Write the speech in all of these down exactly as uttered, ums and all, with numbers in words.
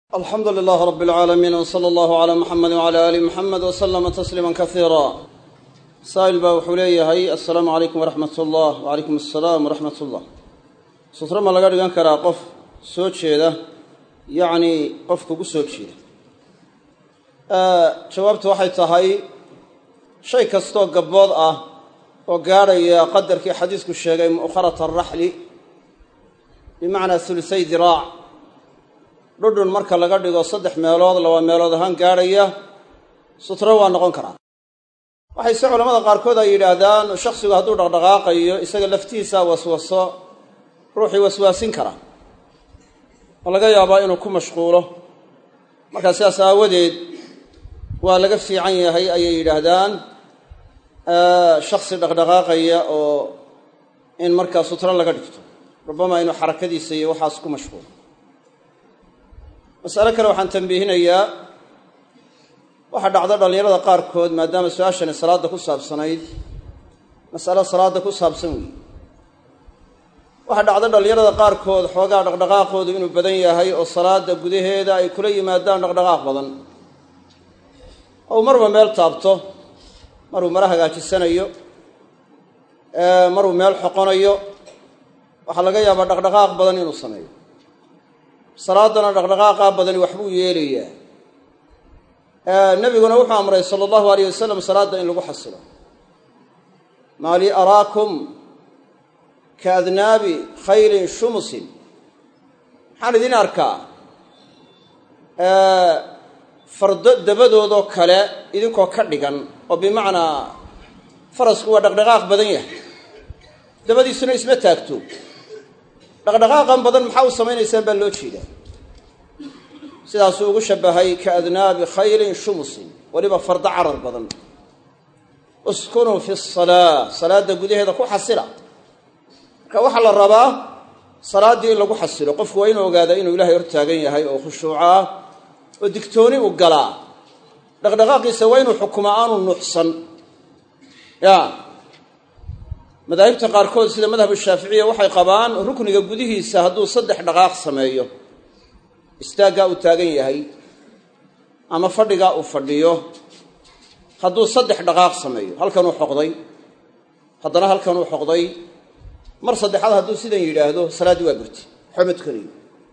الحمد لله رب العالمين وصلى الله على محمد وعلى آل محمد وسلم تسليما كثيرا. سائل با وحوليه هي السلام عليكم ورحمة الله. وعليكم السلام ورحمة الله. سطر ما لقى دغان كرا قف soo jeeda يعني qofku ku soo jeeda ee jawaabtu waxay tahay shay kasto gabood ah oo gaaraya qadarkii xadiisku sheegay mu'akharat ar-rahli bimaana thulutsay diraac dhudhun marka laga dhigo saddex meelood laba meelood ahaan gaaraya sutra waa noqon karaa. waxay si culimada qaar kood ay yiraahdaan shakhsigu hadduu dhaqdhaqaaqayo isaga laftiisa waswaso ruuxi waswaasin kara oo laga yaabaa inuu ku mashquulo marka sidaas aawadeed waa laga fiican yahay ayay yiraahdaan shakhsi dhaqdhaqaaqaya oo in marka sutra laga dhigto rubama inuu xarakadiisa iyo waxaas ku mashquulo. mas'alo kale waxaan tanbiihinayaa waxa dhacda dhalinyarada qaar kood maadaama su'aashani salaada ku saabsanayd mas'alo salaada ku saabsan weey waxa dhacda dhalinyarada qaar kood xoogaa dhaqdhaqaaqoodu inuu badan yahay oo salaada gudaheeda ay kula yimaadaan dhaqdhaqaaq badan oo marba meel taabto maruu mara hagaajisanayo ee maruu meel xoqonayo waxa laga yaabaa dhaqdhaqaaq badan inuu sameeyo salaadana dhaqdhaqaaqa badan waxbuu yeelayaa ee nabiguna wuxuu amray sallallahu alayhi wasallam salaada in lagu xasilo maali araakum kaadnaabi khaylin shumusin waxaan idin arkaa ee fardo dabadoodoo kale idinkoo ka dhigan oo bimacnaa farasku waa dhaqdhaqaaq badan yahay dabadiisuna isma taagto dhaqdhaqaaqan badan maxaa u samaynaysaan baa loo jeedaa sidaasuu ugu shabahay kaadnaabi khaylin shumusin weliba fardo carar badan uskunuu fi salaa salaada gudaheeda ku xasila marka waxaa la rabaa salaaddii in lagu xasilo qofku waa inuu ogaada inuu ilaahay hor taagan yahay oo khushuucaa oo digtooni u galaa dhaqdhaqaaqiisa waa inuu xukumaa aanu nuuxsan ya madaahibta qaarkood sida madhab shaaficiya waxay qabaan rukniga gudihiisa hadduu saddex dhaqaaq sameeyo istaaga uu taagan yahay ama fadhiga uu fadhiyo hadduu saddex dhaqaaq sameeyo halkan uu xoqday haddana halkan uu xoqday mar saddexaad hadduu sidan yidhaahdo salaadii waa burti xumad kaliya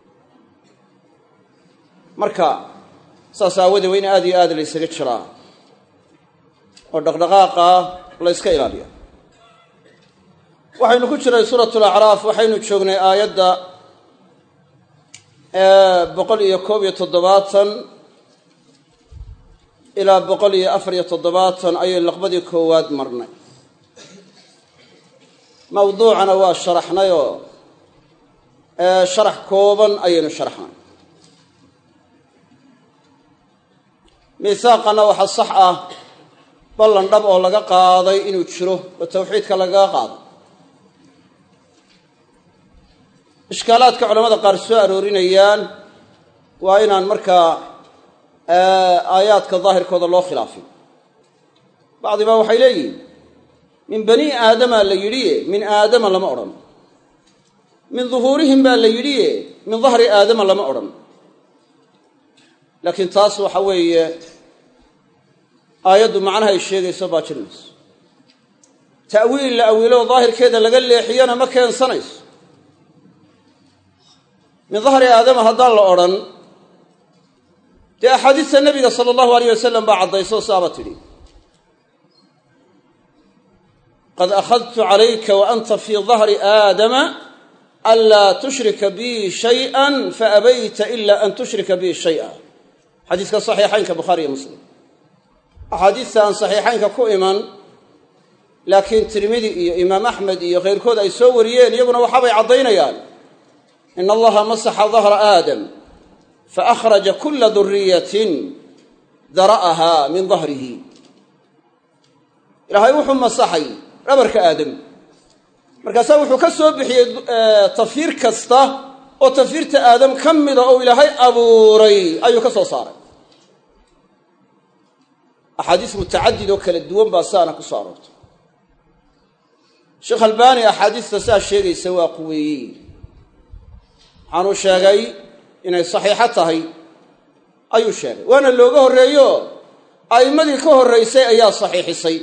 marka saas aawadee waa in aad iyo aad la isaga jiraa oo dhaqdhaqaaqa la iska ilaaliya. waxaynu ku jiray suuratu al-acraaf waxaynu joognay aayadda boqol iyo koob iyo toddobaatan ilaa boqol iyo afar iyo toddobaatan ayay laqbadii koowaad marnay mawduucana waa sharaxnayoo sharax kooban ayaynu sharaxnay miisaaqana waxaa sax ah ballan dhab oo laga qaaday inuu jiro oo tawxiidka lagaga qaado. ishkaalaadka culamada qaar soo aroorinayaan waa inaan markaa aayaadka daahirkooda loo khilaafin. bacdiba waxay leeyihiin min bani aadama la yidhiye min aadama lama odhan, min duhuurihim baa la yidhiye min dahri aadama lama odhan. laakiin taas waxa weeye aayaddu macnaha ay sheegayso baa jirinayso ta'wiil la awiilo daahirkeeda laga leexiyana ma keensanayso. min dahri aadama haddaan la odhan dee axaadiista nabiga sala allahu alayh wasalam baa caddayso saaba tidhi qad akhadtu calayka wa anta fii dahri aadama anlaa tushrika bii shay'an faabayta ila an tushrika bii shay'a xadiiska saxiixaynka bukhaari iyo muslim. axaadiista aan saxiixaynka ku iman laakiin tirmidi iyo imaam axmed iyo keyrkood ay soo wariyeen iyaguna waxaabay caddaynayaan in allaha masaxa dahra aadam faakhraja kula duriyatin dara'aha min dahrihi. ilaahay wuxuu masaxay dhabarka aadam markaasaa wuxuu ka soo bixiyey tafiir kasta oo tafiirta aadam ka mida oo ilaahay abuuray ayuu ka soo saaray. axaadiis mutacadid oo kala duwan baa saana ku soo aroortay. sheekh albaani axaadiista saa sheegaysa waa quweeyey waxaanuu sheegay inay saxiixo tahay ayuu sheegay waana looga horreeyo a'immadii ka horraysay ayaa saxiixisay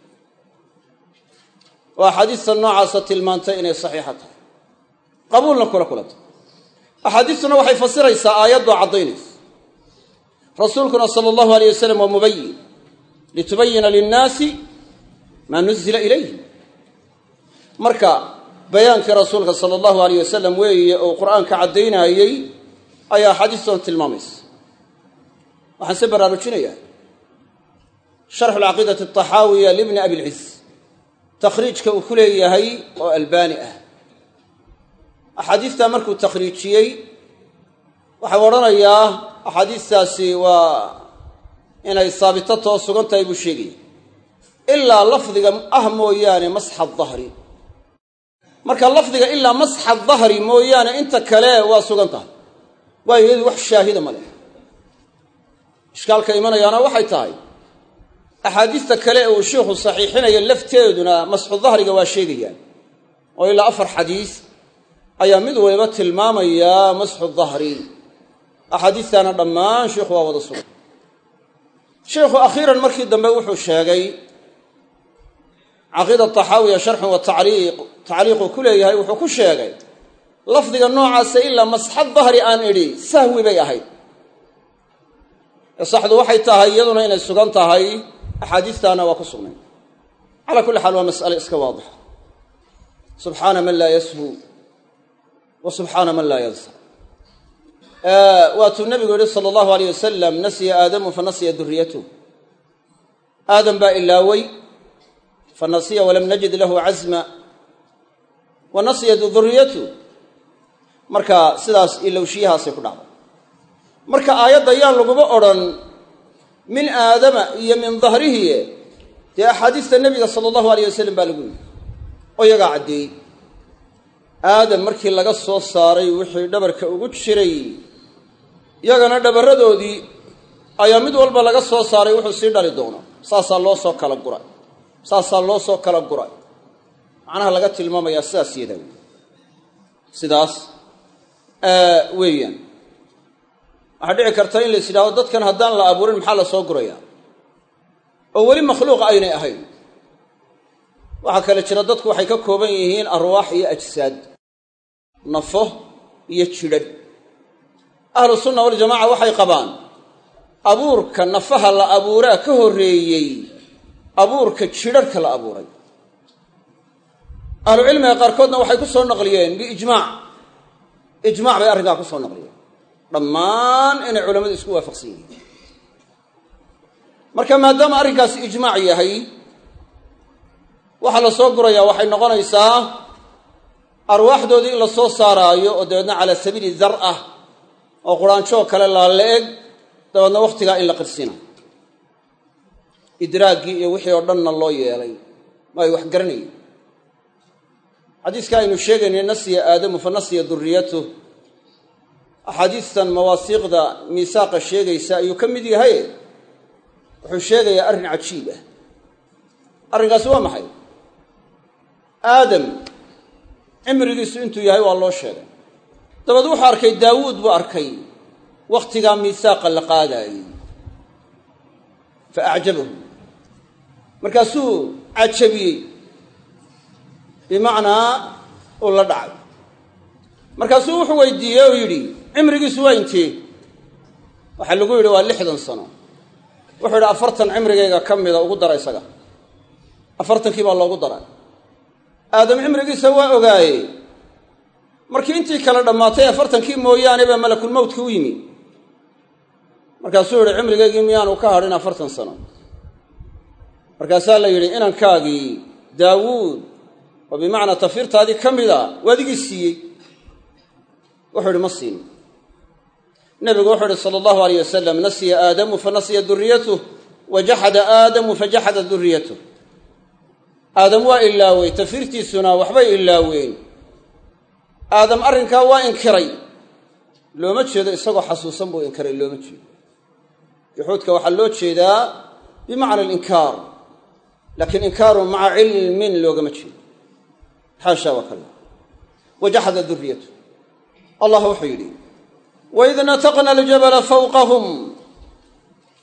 oo axaadiista noocaasa tilmaantay inay saxiixa tahay qabuulna kula kulantay axaadiistuna waxay fasiraysaa aayaddoo caddaynaysa rasuulkuna sala allahu alayh wasalam waa mubayin litubayina linnaasi maa nuzila ilayhim marka bayaankii rasuulka sala allahu alayh wasalam weeye oo qur'aanka caddaynayey ayaa axaadiistoon tilmaamaysa waxaan se baraarujinayaa sharxu alcaqiidati altaxaawiya libni abilciz takhriijka uu ku leeyahay oo albaani ah axaadiistaa markuu takhriijiyey waxau odhanayaa axaadiistaasi waa inay saabitato sugan tahay buu sheegaya ilaa lafdiga ah mooyaane masxa dahri marka lafdiga ilaa masxa dahri mooyaane inta kale waa sugan tahay waayo iyadu wax shaahida ma leh ishkaalka imanayaana waxay tahay axaadiista kale ee uu sheikhu saxiixinayo lafteeduna masxu dahriga waa sheegayaan oo ilaa afar xadiis ayaa mid waliba tilmaamayaa masxu dahri axaadiistaana dhammaan sheikhu waa wada sugan sheikhu akhiiran markii dambe wuxuu sheegay caqiida taxaawiya sharxun wa tacliiq tacliiquu ku leeyahay wuxuu ku sheegay lafdiga noocaasa ilaa masxa dahri aan idhi sahwi bay ahayd ee saxdu waxay tahay iyaduna inay sugan tahay axaadiistaana waa ku sugnay calaa kulli xaal waa mas'ale iska waadixa subxaana man laa yashu wa subxaana man laa yansa waatuu nabigu yihi sala allahu alayh wasalam nasiya aadamu fa nasiya duriyatuh aadam baa ilaaway fa nasiya walam najid lahu casma wa nasiyat duriyatuh marka sidaas ilowshiyahaasay ku dhacday marka aayadda yaan laguma odhan min aadama iyo min dahrihi dee axaadiista nebiga sala allahu alayh wasalam baa lagu yidhi oo iyagaa caddeeyey aadam markii laga soo saaray wixii dhabarka ugu jiray yagana dhabarradoodii ayaa mid walba laga soo saaray wuxuu sii dhali doono saasaa loo soo kala guray saasaa loo soo kala guray macnaha laga tilmaamayaa sidaas yadaa wey sidaas weeyaan waxaa dhici karta in lais yidhahdo dadkan haddaan la abuurin maxaa la soo gurayaa oo weli makhluuq aynay ahayn waxaa kale jira dadku waxay ka kooban yihiin arwaax iyo ajsaad nafo iyo jidhadh ahlu sunna waljamaaca waxay qabaan abuurka nafaha la abuuraa ka horreeyey abuurka jidharhka la abuuray ahlucilmiga qaarkoodna waxay ku soo naqliyeen biijmaac ijmaac bay arrinkaa ku soo naqliyeen dhammaan inay culammadu isku waafaqsan yihiin marka maadaama arrinkaasi ijmaac yahay waxaa la soo gurayaa waxay noqonaysaa arwaaxdoodii in la soo saaraayo oo dabeedna calaa sabiili dar ah oo quraanjoo kale laala eg dabeedna wakhtigaa in la qirsinayo idraaggii iyo wixii oo dhanna loo yeelay ma ay wax garanayeen xadiiska aynu sheegaynay nasiya aadamu fa nasiya duriyatuh axaadiistan mawaasiiqda miisaaqa sheegaysa ayuu ka mid yahay wuxuu sheegayaa arrin cajiib ah arrinkaasi waa maxay aadam cimrigiisu intuu yahay waa loo sheegay dabeed wuxuu arkay daawuud buu arkay wakhtigaa miisaaqa la qaadaayey fa acjabahu markaasuu cajabiyey bimacnaa uu la dhacay markaasuu wuxuu weydiiyey oo yidhi cimrigiisu waa intee waxaa lagu yidhi waa lixdan sano wuxuu yidhi afartan cimrigayga ka mida ugu dara isaga afartankii baa loogu daray aadam cimrigiisa waa ogaaye markii intii kale dhammaatay afartankii mooyaane baa malakulmowtka u yimi markaasuu yidhi cimrigaygii miyaanu ka hadhin afartan sano markaasaa la yidhi inankaagii daawuud oo bimacnaa tafiirtaadii ka mida waadigii siiyey wuxuu yidhi ma siin nebigu wuxuu yidhi sala allahu alayh wasalam nasiya aadamu fa nasiya duriyatuh wa jaxada aadamu fa jaxada duriyatuh aadam waa ilaawey tafiirtiisuna waxbay ilaaween aadam arrinkaa waa inkiray looma jeedo isagoo xasuusan buu inkiray looma jeedo juxuudka waxaa loo jeedaa bimacna alinkaar laakiin inkaaru maca cilmin loogama jeedo xaasha wa kalla wajaxada duriyatu allah wuxuu yidhi waid nataqna aljabala fawqahum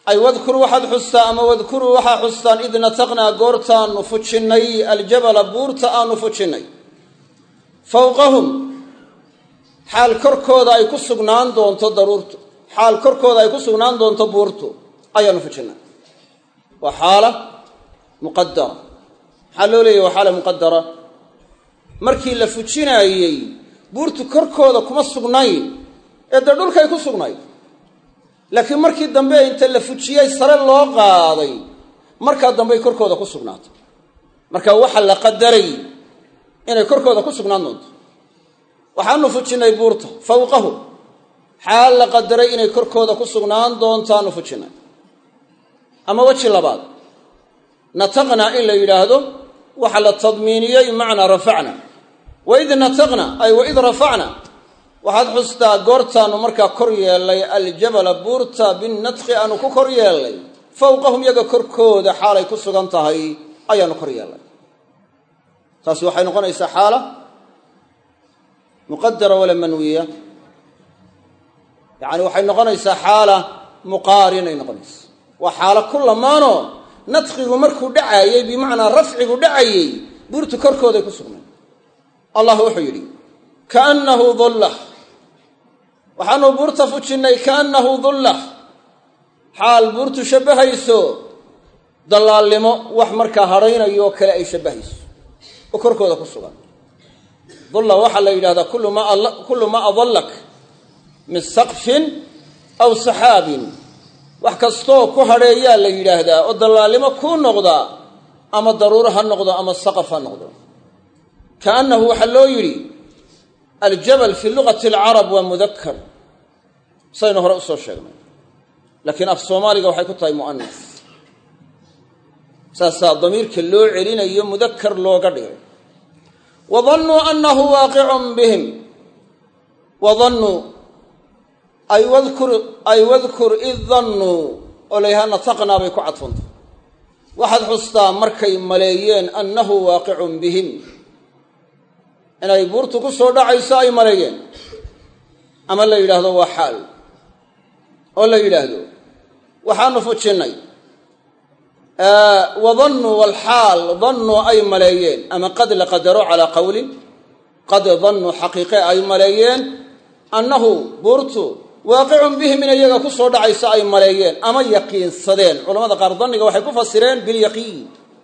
ay wadkur waxaad xustaa ama wadkuruu waxaa xustaan id nataqnaa goortaannu fujinnay aljabala buurta aanu fujinnay fawqahum xaal korkooda ay ku sugnaan doonto daruurtu xaal korkooda ay ku sugnaan doonto buurtu ayaanu fujinnay waa xaala muqadara maxaa loo leeyahy waa xaala muqadara markii la fujinaayey buurtu korkooda kuma sugnayn ee dee dhulkay ku sugnayd laakiin markii dambe inta la fujiyey sare loo qaaday markaa dambey korkooda ku sugnaatay marka waxa la qadaray inay korkooda ku sugnaan doonto waxaanu fujinnay buurta fawqahu xaal la qadaray inay korkooda ku sugnaan doontaanu fujinnay ama weji labaad nataqna in la yidhaahdo waxa la tadmiiniyey macnaa rafacna waid nataqna ay waid rafacna waxaad xustaa goortaannu markaa kor yeellay aljabala buurta binnatqi aanu ku kor yeellay fawqahum yaga korkooda xaalay ku sugan tahay ayaanu kor yeellay taasi waxay noqonaysaa xaala muqadara wala manwiya yacani waxay noqonaysaa xaala muqaarinay noqonaysa waa xaalo ku lamaanoo nadqigu markuu dhacaayey bimacnaa rafcigu dhacayey buurtu korkooday ku sugnay allah wuxuu yidhi kaannahu dullah waxaanu buurta fujinnay kaannahu dullah xaal buurtu shabbahayso dallaalnimo wax markaa hadhaynayoo kale ay shabbahayso oo korkooda ku sugan dulla waxaa la yidhahdaa kullu maa adallak min saqfin aw saxaabin wax kastoo ku hadheeyaa la yidhaahdaa oo dallaalnimo kuu noqdaa ama daruuro ha noqdo ama saqaf ha noqdo kaannahu waxaa loo yidhi aljabal fii lugati alcarab waa mudakar saynu hore usoo sheegnay laakiin af soomaaliga waxay ku tahay mu'anas saasaa damiirka loo celinayo mudakar looga dhigay wadannuu annahu waaqicun bihim wadannuu ay wadkur ay wadkur id dannuu oo layhaha nataqnaa bay ku cadfantay waxaad xustaa markay maleeyeen annahu waaqicun bihim inay buurtu ku soo dhacayso ay maleeyeen ama la yidhaahdo waa xaal oo la yidhaahdo waxaanu fujinnay wadannuu walxaal dannuu ay maleeyeen ama qad la qadaro calaa qowlin qad dannuu xaqiiqe ay maleeyeen annahu buurtu waaqicun bihim in iyaga ku soo dhacayso ay maleeyeen ama yaqiinsadeen culamada qaar danniga waxay ku fasireen bilyaqiin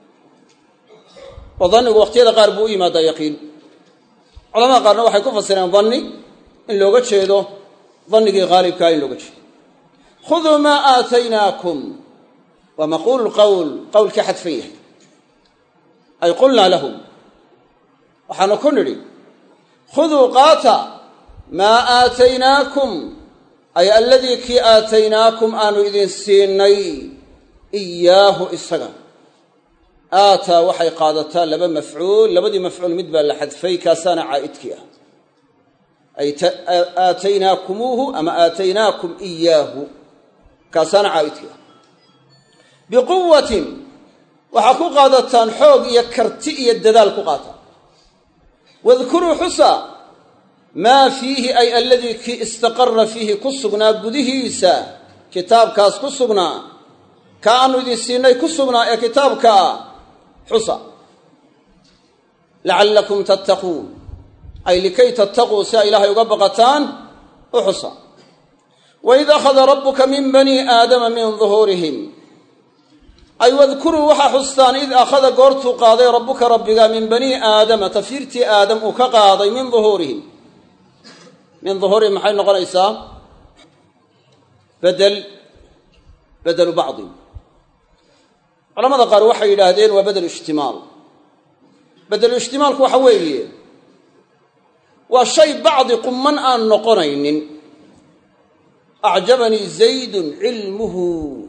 oo dannigu waqtiyada qaar buu u yimaadaa yaqiin culamada qaarna waxay ku fasireen danni in looga jeedo dannigii haalibkaa in looga jeedo khuduu maa aataynaakum waa maquulu lqowl qowlkii xadfan yahay ay qulnaa lahum waxaanu ku nidhi khuduu qaata maa aataynaakum ay aladii kii aataynaakum aanu idin siinay iyaahu isaga aataa waxay qaadataa laba mafcuul labadii mafcuul mid baa la xadfay kaasaana caa'idkii ah ay aataynaakumuuhu ama aataynaakum iyaahu kaasaana caa'idkii ah biquwatin waxaa ku qaadataan xoog iyo karti iyo dadaal ku qaata wadkuruu xusa maa fiihi ay aladii kii istaqara fiihi ku sugnaa gudihiisa kitaabkaas ku sugnaa ka aanu idin siinay ku sugnaa ee kitaabka ah xusa lacallakum tattaquun ay likay tattaquu si ay ilaahay uga baqataan u xusa waid akhada rabbuka min bani aadama min duhuurihim ay wadkuruu waxaa xustaan id akhada goortuu qaaday rabbuka rabbiga min bani aadama tafiirtii aadam uu ka qaaday min duhuurihim min duhuurihim maxay noqonaysaa bedel bedelu bacdi culamada qaar waxay yidhaahdeen waa bedelu ijtimaal bedelu ijtimaalku waxa weeye waa shay bacdi qumman aan noqonaynin acjabanii zaydun cilmuhu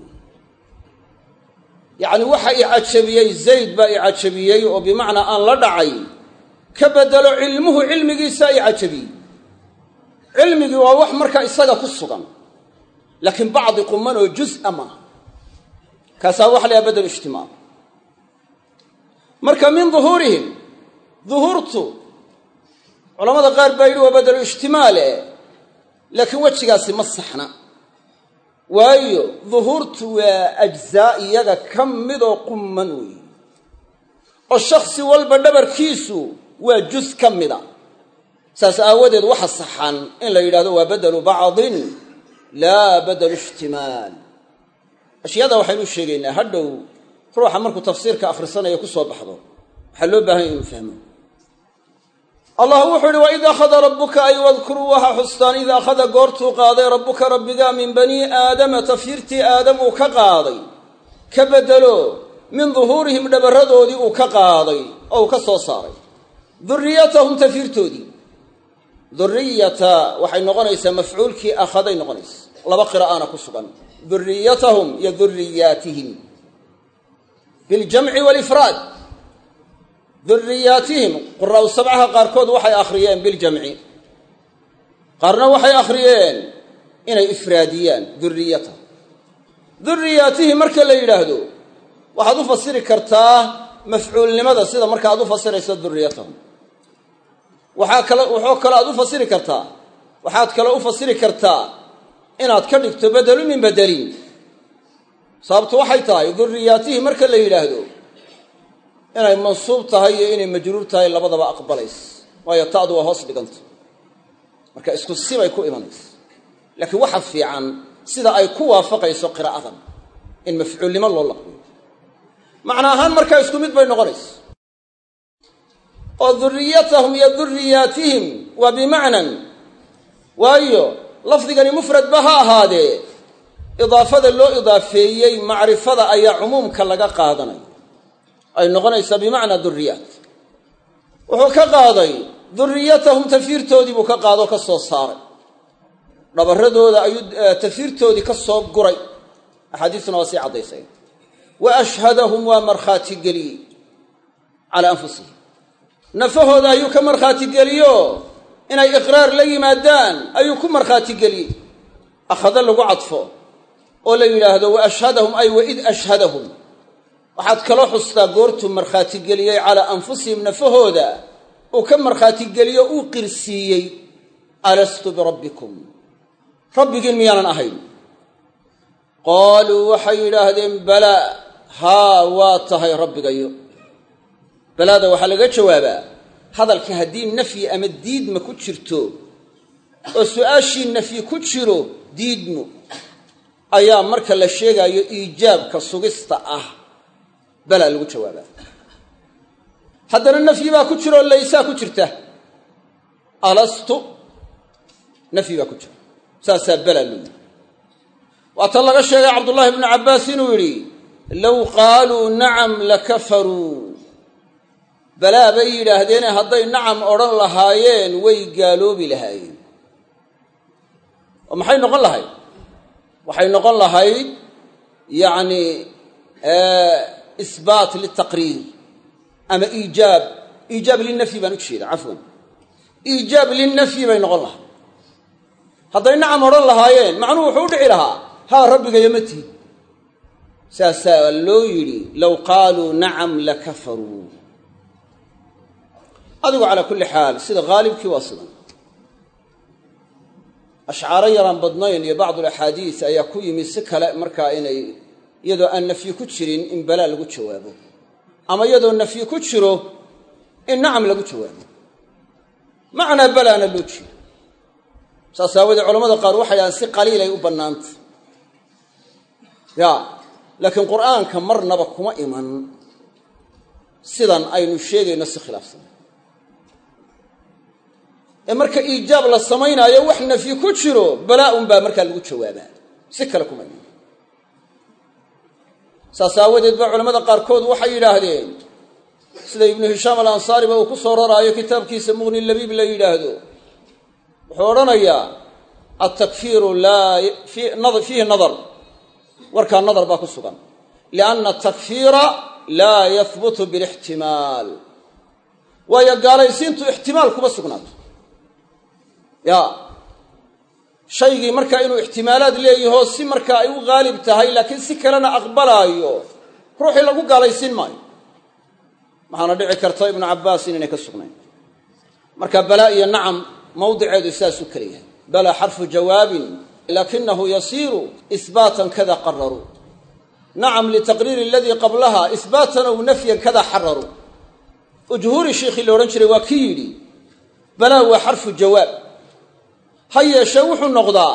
yacni waxa i cajabiyey zayd baa i cajabiyey oo bimacnaa aan la dhacay ka bedelo cilmuhu cilmigiisa i cajabiyey cilmigii waa wax markaa isaga ku sugan laakiin bacdi qumman oo juz'a maaha kaasaa waxa la yaha bedelu ijtimaal marka min duhuurihim duhuurtu culamada qaar baa yidhi waa bedelu ijtimaale laakiin wejigaasi ma saxna waayo duhuurtu waa ajzaa iyaga ka midoo qumman weeye oo shakhsi walba dhabarkiisu waa jus ka mida saas aawadeed waxa saxan in la yidhahdo waa badalu bacdin laa badalu ishtimaal ashyaada waxaynu sheegaynaa hadhow ruuxa markuu tafsiirka akhrisanayo ku soo baxdo waxaa loo baahan yahay inuu fahmo allah wuxuu yidhi waid akhada rabbuka ay wadkuruu waxa xustaan id akhada goortuu qaaday rabbuka rabbigaa min banii aadama tafyiirtii aadam uu ka qaaday ka bedelo min duhuurihim dhabaradoodii uu ka qaaday oo uu ka soo saaray duriyatahum tafyiirtoodii duriyata waxay noqonaysaa mafcuulkii akhaday noqonaysa laba qiraa'ana ku sugan duriyatahum iyo duriyaatihim biljamci walifraad duriyaatihim quraa'u sabcaha qaarkood waxay akhriyeen biljamci qaarna waxay akhriyeen inay ifraadiyaan duriyata duriyaatihim marka la yidhaahdo waxaad u fasiri kartaa mafcuulnimada sida marka aad u fasirayso duriyatahum waxaa kale wuxuu kale aad u fasiri kartaa waxaad kale u fasiri kartaa inaad ka dhigto bedelu min bedelin sababtu waxay tahay duriyaatihim marka la yidhaahdo inay mansuub tahay iyo inay majruur tahay labadaba aqbalays waayo ta'du waa hoos dhiganta marka isku sibay ku imanaysa laakiin waxa fiican sida ay ku waafaqayso qiraa'adan in mafcuulnimo loo laqbiyo macna ahaan markaa isku mid bay noqonaysa oo duriyatahum iyo duriyaatihim waa bimacnan waayo lafdigani mufrad ba ha ahaadee idaafada loo idaafeeyey macrifada ayaa cumuumka laga qaadanaya ay noqonaysaa bimacnaa duriyaat wuxuu ka qaaday duriyatahum tafyiirtoodii buu ka qaadoo ka soo saaray dhabarradooda ayuu tafyiirtoodii ka soo guray axaadiisuna waa sii caddaysay wa ashhadahum waa markhaati geliyey calaa anfusihim nafahooda ayuu ka markhaati geliyo inay iqraar la yimaadaan ayuu ku markhaati geliyey akhada lagu cadfo oo la yidhaahdo wa ashhadahum ay waid ashhadahum waxaad kaloo xustaa goortuu markhaati geliyey calaa anfusihim nafahooda uu ka markhaati geliyo uu qirsiiyey alastu birabbikum rabbigiin miyaanan ahayn qaaluu waxay yidhaahdeen balaa haa waa tahay rabbigayo balaada waxaa laga jawaabaa hadalka haddii nafyi ama diidma ku jirto oo su-aashii nafyi ku jiro diidmu ayaa marka la sheegaayo iijaabka sugista ah balaa lagu jawaabaa haddana nafyi baa ku jiro laysaa ku jirta alastu nafyi baa ku jira saasaa balaa loo yidhi waa tan laga sheegay cabdullaahi bnu cabbaas inuu yidhi low qaaluu nacam lakafaruu balaa bay yidhaahdeene hadday nacam odhan lahaayeen way gaaloobi lahaayeen oo maxay noqon lahayd waxay noqon lahayd yacni isbaat litaqriir ama iijaab iijaab linafyi baan u jeeda cafwan iijaab linafyi bay noqon lahay hadday nacam odhan lahaayeen macnuhu wuxuu u dhici lahaa haa rabbigayo ma tihin saasaa loo yidhi low qaaluu nacam lakafaruu adigu calaa kulli xaal sida haalibkii waa sidan ashcaaro yaraan badnayn iyo bacdu alaxaadiis ayaa ku yimi si kale markaa inay iyadoo aan nafyi ku jirin in balaa lagu jawaabo ama iyadoo nafyi ku jiro in nacam lagu jawaabo macnaa balaana loo jeedo saas aawadee culamada qaar waxay dhahaan si qaliilay u bannaantay ya laakiin qur'aanka marnaba kuma iman sidan aynu sheegayno si khilaafsan ee marka iijaab la samaynaayo wax nafyi ku jiro balaa un baa markaa lagu jawaabaa si kale kuma iman saas aawadeed baa culamada qaarkood waxay yidhaahdeen sida ibnu hishaam alansaariba uu ku soo raraayo kitaabkiisa mughni labiib la yidhaahdo wuxuu odhanayaa altakfiiru laa fiihi nadar warkaa nadar baa ku sugan lianna atakfiira laa yahbutu bilixtimaal waayo gaalaysiintu ixtimaal kuma sugnaato ya shaygii markaa inuu ixtimaalaad leeyaho si markaa ay u haalib tahay laakiin si kalena aqbalaayo ruuxii lagu gaalaysiin maayo waxaana dhici karta ibnu cabbaas inaynay ka sugnayn marka balaa iyo nacam mawdiceedu sidaasuu kala yahay balaa xarfu jawaabin lakinahu yasiiru isbaatan kada qararuu nacam litaqriiri aladii qablaha isbaatan ow nafyan kada xararuu ujhuuri shiikhii la odhan jiray waa kii yidhi balaa waa xarfu jawaab ha yeeshee wuxuu noqdaa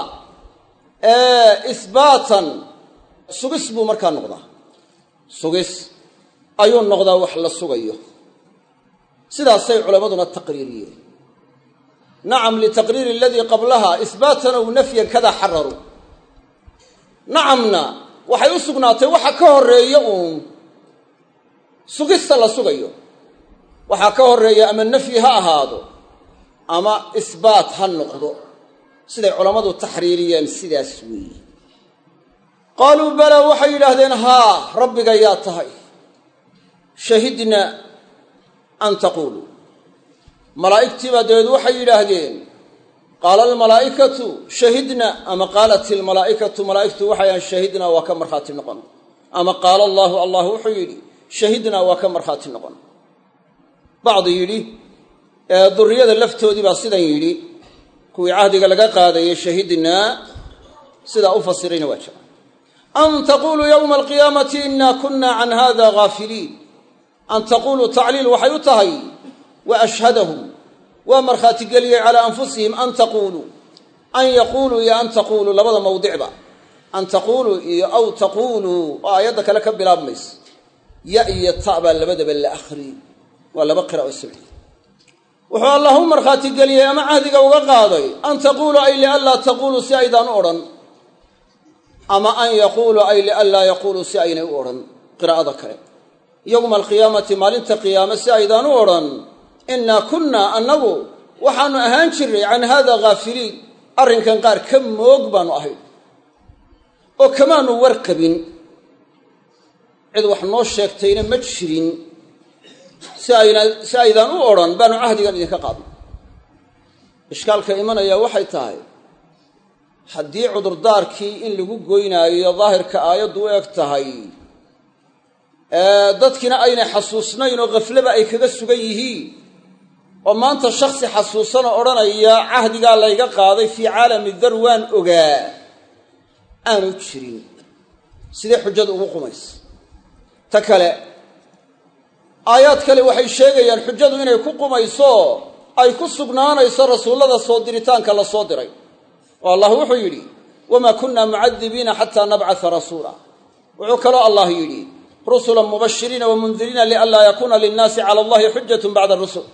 isbaatan sugis buu markaa noqdaa sugis ayuu noqdaa wax la sugayo sidaasay culammaduna taqriiriyeen nacam litaqriiri aladii qablaha isbaatan ow nafyan kada xararuu nacamna waxay u sugnaatay waxa ka horreeya uun sugista la sugayo waxaa ka horreeya ama nafyi ha ahaado ama isbaat ha noqdo siday culammadu taxriiriyeen sidaas weeye qaaluu balaa waxay yidhaahdeen haa rabbiga yaa tahay shahidna an taquuluu malaa'igtii baa dabeed waxay yidhaahdeen qaala almalaa'ikatu shahidna ama qaalat ilmalaa'ikatu malaa'igtu waxay ahan shahidnaa waa ka markhaati noqon ama qaala allaahu allah wuxuu yidhi shahidnaa waa ka markhaati noqon bacdi yidhi durriyada laftoodii baa sidan yidhi kuwii cahdiga laga qaadayay shahidnaa sidaa u fasirayna waa jira an taquuluu yowma alqiyaamati inaa kunna can hada gaafiliin an taquuluu tacliil waxay u tahay wa ashhadahum waa markhaati geliyey calaa anfusihim an taquuluu an yaquuluu iyo an taquuluu labada mawdicba an taquuluu iyo aw taquuluu oo aayadda kale ka bilaabmaysa ya iyo ta baa labadaba la akhriyey waa laba qira oo sabci wuxuu allah u markhaati geliyey ama cahdiga uga qaaday an taquuluu ay lianlaa taquuluu si aydaan u odhan ama an yaquuluu ay lianlaa yaquuluu si aynay u odhan qiraa'ada kale yowma alqiyaamati maalinta qiyaame si aydaan u odhan innaa kunnaa annagu waxaannu ahaan jirnay can haada ghaafiliin arrinkan qaar ka moog baannu ahayn oo kamaannu warqabin cid wax noo sheegtayna ma jirin si ayna si aydaan u odhan baannu cahdigan idinka qaadnay ishkaalka imanaya waxay tahay haddii cudurdaarkii in lagu goynaayo daahirka aayaddu u eg tahay dadkina aynay xasuusnayn oo khaflaba ay kaga sugan yihiin oo maanta shakhsi xasuusanoo odhanaya cahdigaa layga qaaday fii caalami dar waan ogaa aanu jirin sidee xujadu ugu qumaysa ta kale aayaad kale waxay sheegayaan xujadu inay ku qumayso ay ku sugnaanayso rasuullada soo diritaanka la soo diray oo allah wuxuu yidhi wamaa kunna mucadibiina xataa nabcata rasuula wuxuu kaloo allah yidhi rusulan mubashiriina wamundiriina lianlaa yakuuna linnaasi cala allahi xujatun bacda rusul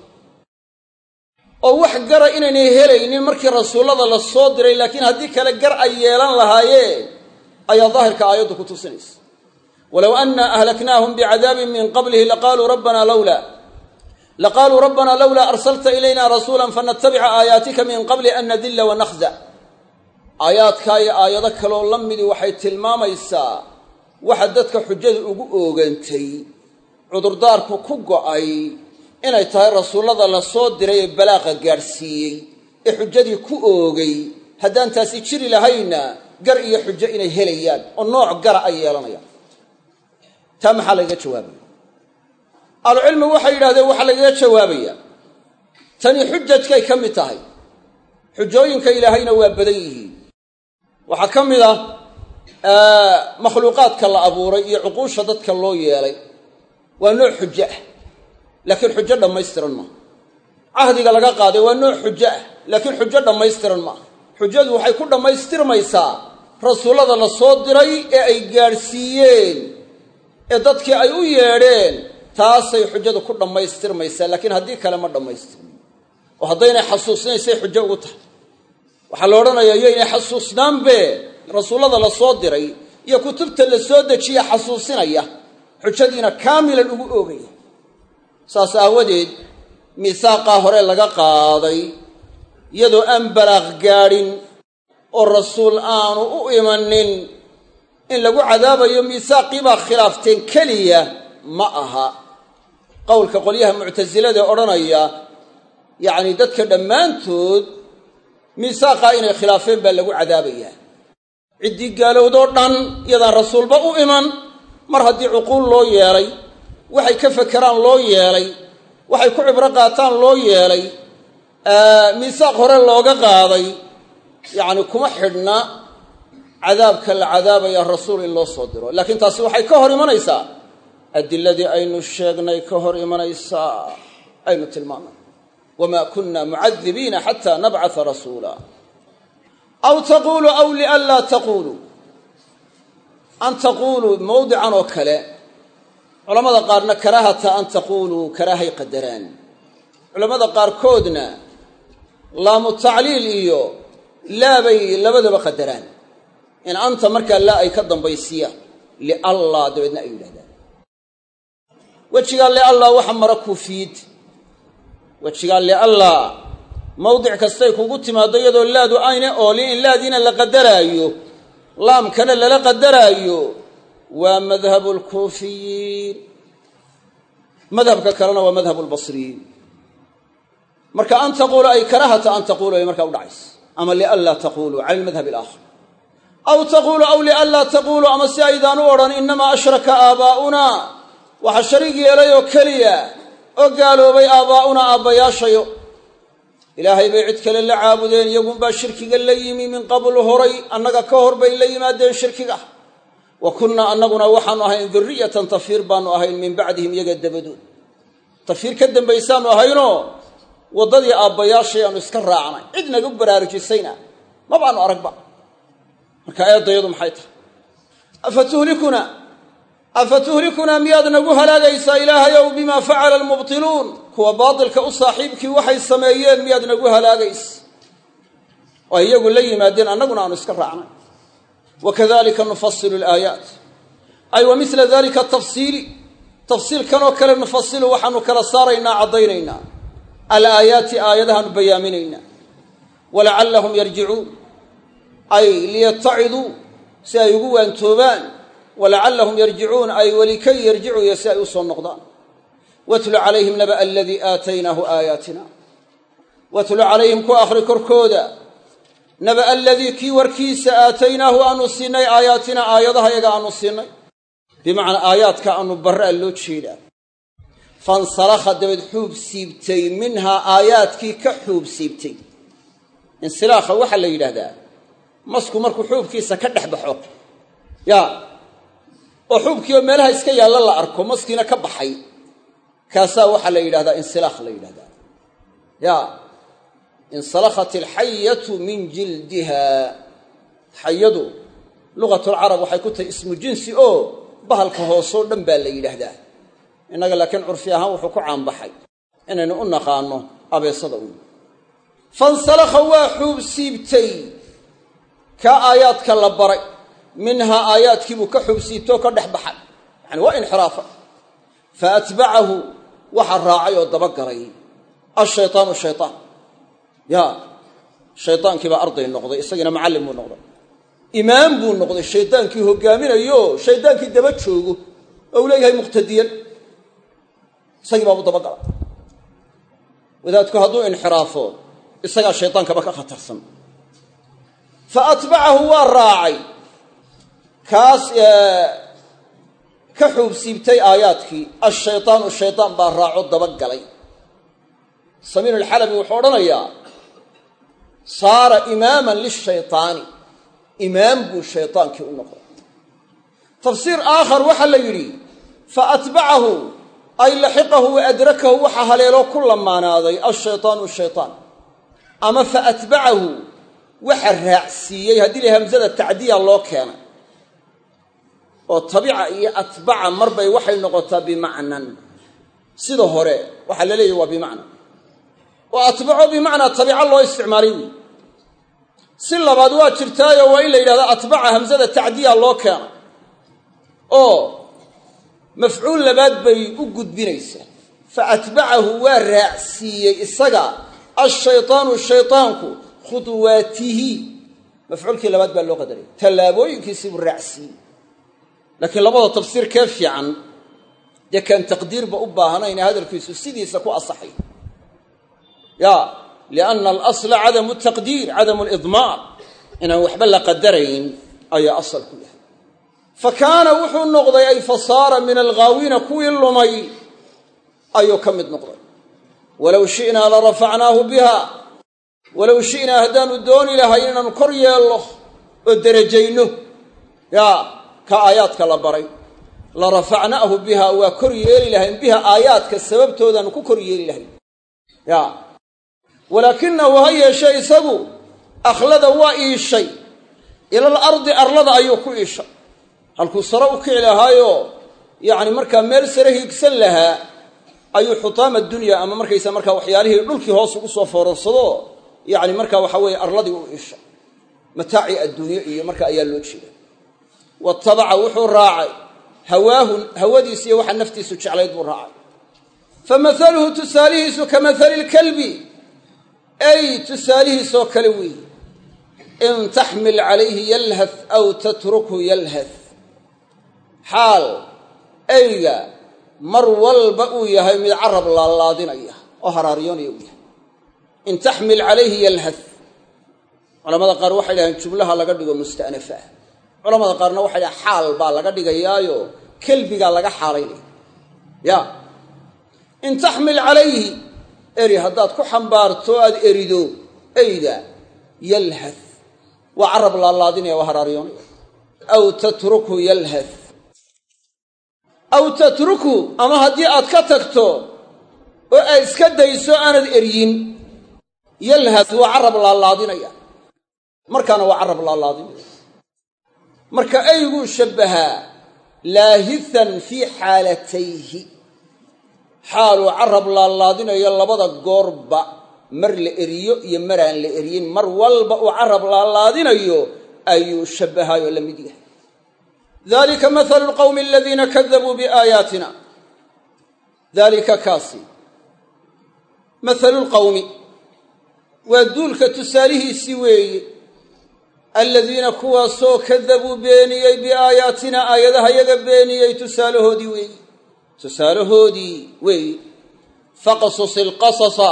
oo wax gara inaynay helaynin markii rasuullada la soo diray laakiin haddii kale gar ay yeelan lahaayeen ayaa daahirka aayaddu ku tusinaysa walow anna ahlaknaahum bicadaabin min qablihi laqaaluu rabbana lawla laqaaluu rabbana lawlaa arsalta ilayna rasuulan fanatabica aayaatika min qabli an nadilla wanakhda aayaadkaa iyo aayado kaloo la midi waxay tilmaamaysaa waxa dadka xujada ugu oogantay cudurdaarku ku go'ay inay tahay rasuullada la soo diray ee balaaqa gaadhsiiyey ee xujadii ku oogay haddaan taasi jiri lahayna gar iyo xujo inay helayaan oo nooc gara ay yeelanayaan taa maxaa lagaga jawaabaya ahlucilmigu waxay yidhahdeen waxaa lagaga jawaabayaa tani xujajkay ka mid tahay xujooyinka ilaahayna waa badan yihiin waxaa ka mid ah makhluuqaadka la abuuray iyo cuquusha dadka loo yeelay waa nooc xujo ah laakiin xujo dhammaystiran maaha cahdiga laga qaaday waa nooc xujo ah laakiin xujo dhammaystiran maaha xujadu waxay ku dhammaystirmaysaa rasuullada la soo diray ee ay gaadhsiiyeen ee dadkii ay u yeedheen taasay xujadu ku dhammaystirmaysaa laakiin haddii kale ma dhammaystirmo oo haddaynay xasuusinaysay xujo ugu tahay waxaa la odhanayaa iyoynay xasuusnaanbe rasuullada la soo diray iyo kutubta la soo dejiya xasuusinaya xujadiina kaamilan ugu oogaya saas aawadeed miisaaqaa hore laga qaaday iyadoo aan balaaq gaadhin oo rasuul aanu u imanin in lagu cadaabayo miisaaqii baa khilaafteen keliya ma aha qowlka qolyaha muctasilada odhanaya yacni dadka dhammaantood miisaaqaa inay khilaafeen baa lagu cadaabayaa ciddii gaalowdoo dhan iyadaan rasuulba u iman mar haddii cuquul loo yeelay waxay ka fakeraan loo yeelay waxay ku cibro qaataan loo yeelay miisaaq hore looga qaaday yacni kuma xidhna cadaabka la cadaabaya rasuul in loo soo diro laakiin taasi waxay ka hor imanaysaa adiladii aynu sheegnay ka hor imanaysaa aynu tilmaanay wamaa kunna mucadibiina xataa nabcatha rasuula aw taqulu aw lianlaa taqulu an taquluu mawdican oo kale culamada qaarna karaahata an taquluu karaahay qadaraan culamada qaarkoodna laamu tacliil iyo laabay labadaba qadaraan in anta markaa laa ay ka dambaysiyaan liallah dabeedna ay yidhahdaan wejigaa liallah waxa mara kuufiid wejigaa liallah mawdic kastay kugu timaaddo iyadoo laadu ayna oolin in laadiina la qadaraayo laamkana lala qadaraayo waa madhabu lkuufiyiin madhabka kalena waa madhabu lbasriyiin marka an taquulu ay karahata an taquulu ay markaa u dhacaysa ama lianlaa taquluu cala almadhab alaakhar aw taqulu aw lianlaa taquluu ama si aydaan u odhan innamaa ashraka aabaa'unaa waxa shariig yeelay oo keliya oo gaaloobay aabaa'unaa aabbayaashayo ilaahay bay cid kale la caabudeen iyagunbaa shirkiga la yimi min qablu horay annaga ka hor bay la yimaadeen shirkiga wa kunnaa annaguna waxaanu ahayn durriyatan tafiir baanu ahayn min bacdihim iyaga dabadood tafiir ka dambaysaanu ahaynoo waddadii aabbayaashay aanu iska raacnay cid naga baraarujisayna ma baanu aragba marka eeddayadu maxay tahay afatuhlikuna afatuhlikunaa miyaad nagu halaagaysaa ilaahayow bimaa facala almubtiluun kuwa baatilka u saaxiibkii waxay sameeyeen miyaad nagu halaagaysa oo iyagu la yimaadeen annaguna aanu iska raacnay wakadalika nufasilu alaayaat ay wa mila dalika tafsiili tafsiilkan oo kale nufasilu waxaanu kala saaraynaa caddaynaynaa alaayaati aayadahaanu bayaaminaynaa walacallahum yarjicuun ay liyataciduu si ay ugu waantoobaan walacallahum yarjicuun ay walikay yarjicuya si ay u soo noqdaan watlu calayhim naba aladii aataynaahu aayaatina watlu calayhim ku akhri korkooda naba aladii kii warkiisa aataynaahu aanu siinay aayaatina aayadaha yaga aanu siinay bimacnaa aayaadka aanu barraa loo jeedaa fansalakha dabeed xuub siibtay minhaa aayaadkii ka xuub siibtay insilaakha waxaa la yidhaahdaa masku markuu xuubkiisa ka dhex baxo yaa oo xuubkiioo meelaha iska yaalla la arko maskiina ka baxay kaasaa waxaa la yidhahdaa insilaakh la yidhahdaa yaa insalakhat alxayatu min jildiha xayadu lugatulcarab waxay ku tahay ismu jinsi oo bahalka hoosoo dhan baa la yidhaahdaa innaga laakiin curfi ahaan wuxuu ku caanbaxay inaynu u naqaano abeesada un fansalakha waa xuub siibtay kaa aayaadka la baray minhaa aayaadkiibuu ka xuub siibtay oo ka dhex baxay yani waa inxiraafa fa atbacahu waxa raacay oo dabagalay ashaytaanu shaytaan yaa shaytaankii baa arday noqday isagiina macallin buu noqday imaam buu noqday shaydaankii hogaaminayo shaydaankii daba joogo oo uu leeyahay muqtadiyan isagii baabu dabagala wadaadku hadduu inxiraafo isagaa shaydaankaba ka khatarsan fa atbacahu waa raacay kaas ka xuub siibtay aayaadkii ashaytaanu shaydaan baa raaco dabagalay samiin alxalabi wuxuu odhanayaa saara imaaman lishaytaani imaam buu shaydaankii u noqday tafsiir aakhar waxaa la yidhi fa atbacahu ay laxiqahu wa adrakahu waxa haleeloo ku lamaanaaday ashaytaanu shaytaan ama fa atbacahu waxa raacsiiyey haddii la hamsada tacdiya loo keenay oo tabica iyo atbaca marbay waxay noqotaa bimacnan sida hore waxaa la leeyahy waa bimacna oo atbaco bimacnaa tabica loo isticmaalay wey si labaad waa jirtaayo waa in la yidhahdo atbaca hamsada tacdiya loo keenay oo mafcuul labaad bay u gudbinaysaa fa atbacahu waa raacsiiyey isaga ashaytaanu shaytaanku khuduwaatihi mafcuulkii labaad baa loo qadaray tallaabooyinkiisiibuu raacsiiyey laakiin labada tafsiir kee fiican dee kaan taqdiirba u baahanayna hadalkiisu sidiisa ku asaxay ya lianna alasla cadamu taqdiir cadamu lidmaar inaan waxba la qadarayn ayaa asal ku yahay fa kaana wuxuu noqday ay fa saara min alghaawiina kuwii lumay ayuu ka mid noqday walow shi'naa la rafacnaahu biha walow shi'naa haddaanu dooni lahay inaanu kor yeello oo darajayno yaa ka aayaadka la baray la rafacnaahu biha waa kor yeeli lahayn biha aayaadka sababtoodaanu ku kor yeeli lahayn yaa walaakinahu ha yeeshee isagu akhlada waa iishay ila alardi arlada ayuu ku iishay halkuu sare u kici lahaayo yacni markaa meel sare hiigsan lahaa ayuu xutaama dunya ama markaysa markaa waxyaalihii dhulkii hoos ugu soo fooronsado yacni markaa waxa weeye arladii u iishay mataaci adduunye iyo marka ayaa loo jeeda watabaca wuxuu raacay hawaahu hawadiis iyo waxa naftiisu jeclayd buu raacay famahaluhu tusaalihiisu kamahali lkalbi ay tusaalihiisoo kale weeye in taxmil calayhi yalhath aw tatrukhu yalhath xaal ayga mar walba uu yahay mid carab laalaadinaya oo haraaryoonaya uu yahay in taxmil calayhi yalhath culamada qaar waxay dhahaan jumlaha laga dhigo musta'nafa culamada qaarna waxay dhahaan xaal baa laga dhigayaayo kelbigaa laga xaalaynaya ya in taxmil calayhi eri haddaad ku xambaarto aad erido eyda yalhath waa carab laalaadinaya waa haraaryoonaya aw tatruku yalhath aw tatruku ama haddii aad ka tagto oo aad iska dayso aanad eryin yalhath waa carab laalaadinaya markaana waa carab laalaadinaya marka ayguu shabbahaa laahihan fii xaalatayhi xaaluu carab laalaadinayo labada goorba mar la eriyo iyo maraan la eryin mar walba uu carab laalaadinayo ayuu shabbahaayoo la mid yahay dalika mathalu lqawmi aladiina kadabuu biaayaatina daalika kaasi mathalu lqawmi waa duulka tusaalihiisii weeye aladiina kuwaasoo kadabuu beeniyey biaayaatina aayadaha yaga beeniyey tusaalahoodii weeye tusaalahoodii weeye faqsus ilqasasa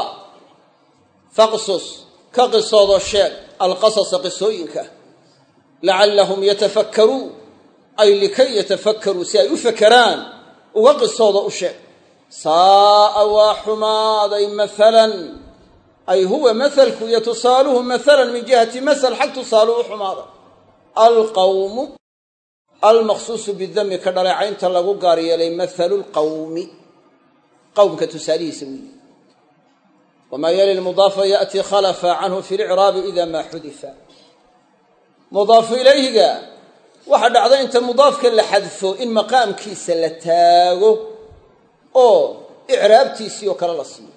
faqsus ka qisoodo sheeg alqasasa qisooyinka lacallahum yatafakkaruun ay likay yatafakkaruu si ay u fakeraan uga qisooda u sheeg saa'a waa xumaaday maalan ay huwa mahalku iyo tusaaluhu maalan min jihati masal xag tusaalu u xumaaday alqawmu almaqsuusu bidami ka dhaleecaynta lagu gaar yeelay mathalu lqawmi qowmka tusaalihiisa weeye wamaa yali lmudaafa ya'ti khalafa canhu fi licraabi ida maa xudifa mudaafu ilayhiga waxaa dhacda inta mudaafka la xadfo in maqaamkiisa la taago oo icraabtiisii oo kale la siiyo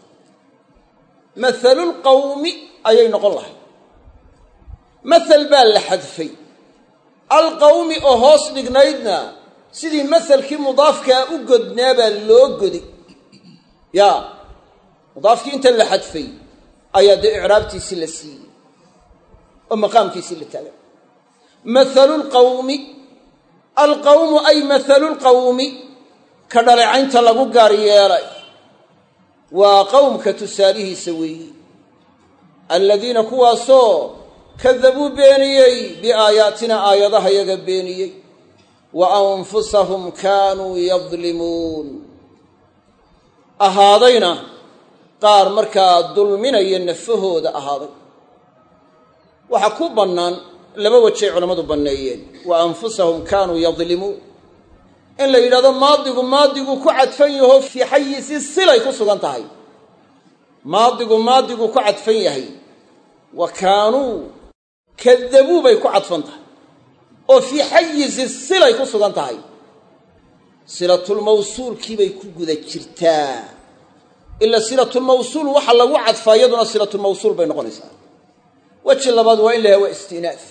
mathalu lqawmi ayay noqon lahay mathal baa la xadfay alqawmi oo hoos dhignaydna sidii mahalkii mudaafkaa u godnaa baa loo goday yaa mudaafkii inta la xadfay ayaa dee icraabtiisii la siiyey oo maqaamkiisii la taagay mathalu lqawmi alqawmu ay mathalu lqawmi ka dhaleecaynta lagu gaar yeelay waa qowmka tusaalihiisa weeye aladiina kuwaasoo kadabuu beeniyey biaayaatina aayadaha yaga beeniyey wa anfusahum kaanuu yadlimuun ahaadayna qaar markaa dulminaya nafahooda ahaaday waxaa ku bannaan laba wajay culammadu banneeyeen wa anfusahum kaanuu yadlimuun in la yidhahdo maadigu maadigu ku cadfan yaho fii xayisi silay ku sugan tahay maadigu maadigu ku cadfan yahay wa kaanuu kadabuu bay ku cadfan tahay oo fii xayisi silay ku sugan tahay silatulmawsuulkiibay ku guda jirtaa ila silatulmawsuul waxa lagu cadfaa iyaduna silatulmawsuul bay noqonaysaa weji labaad waa in la yahay waa istinaaf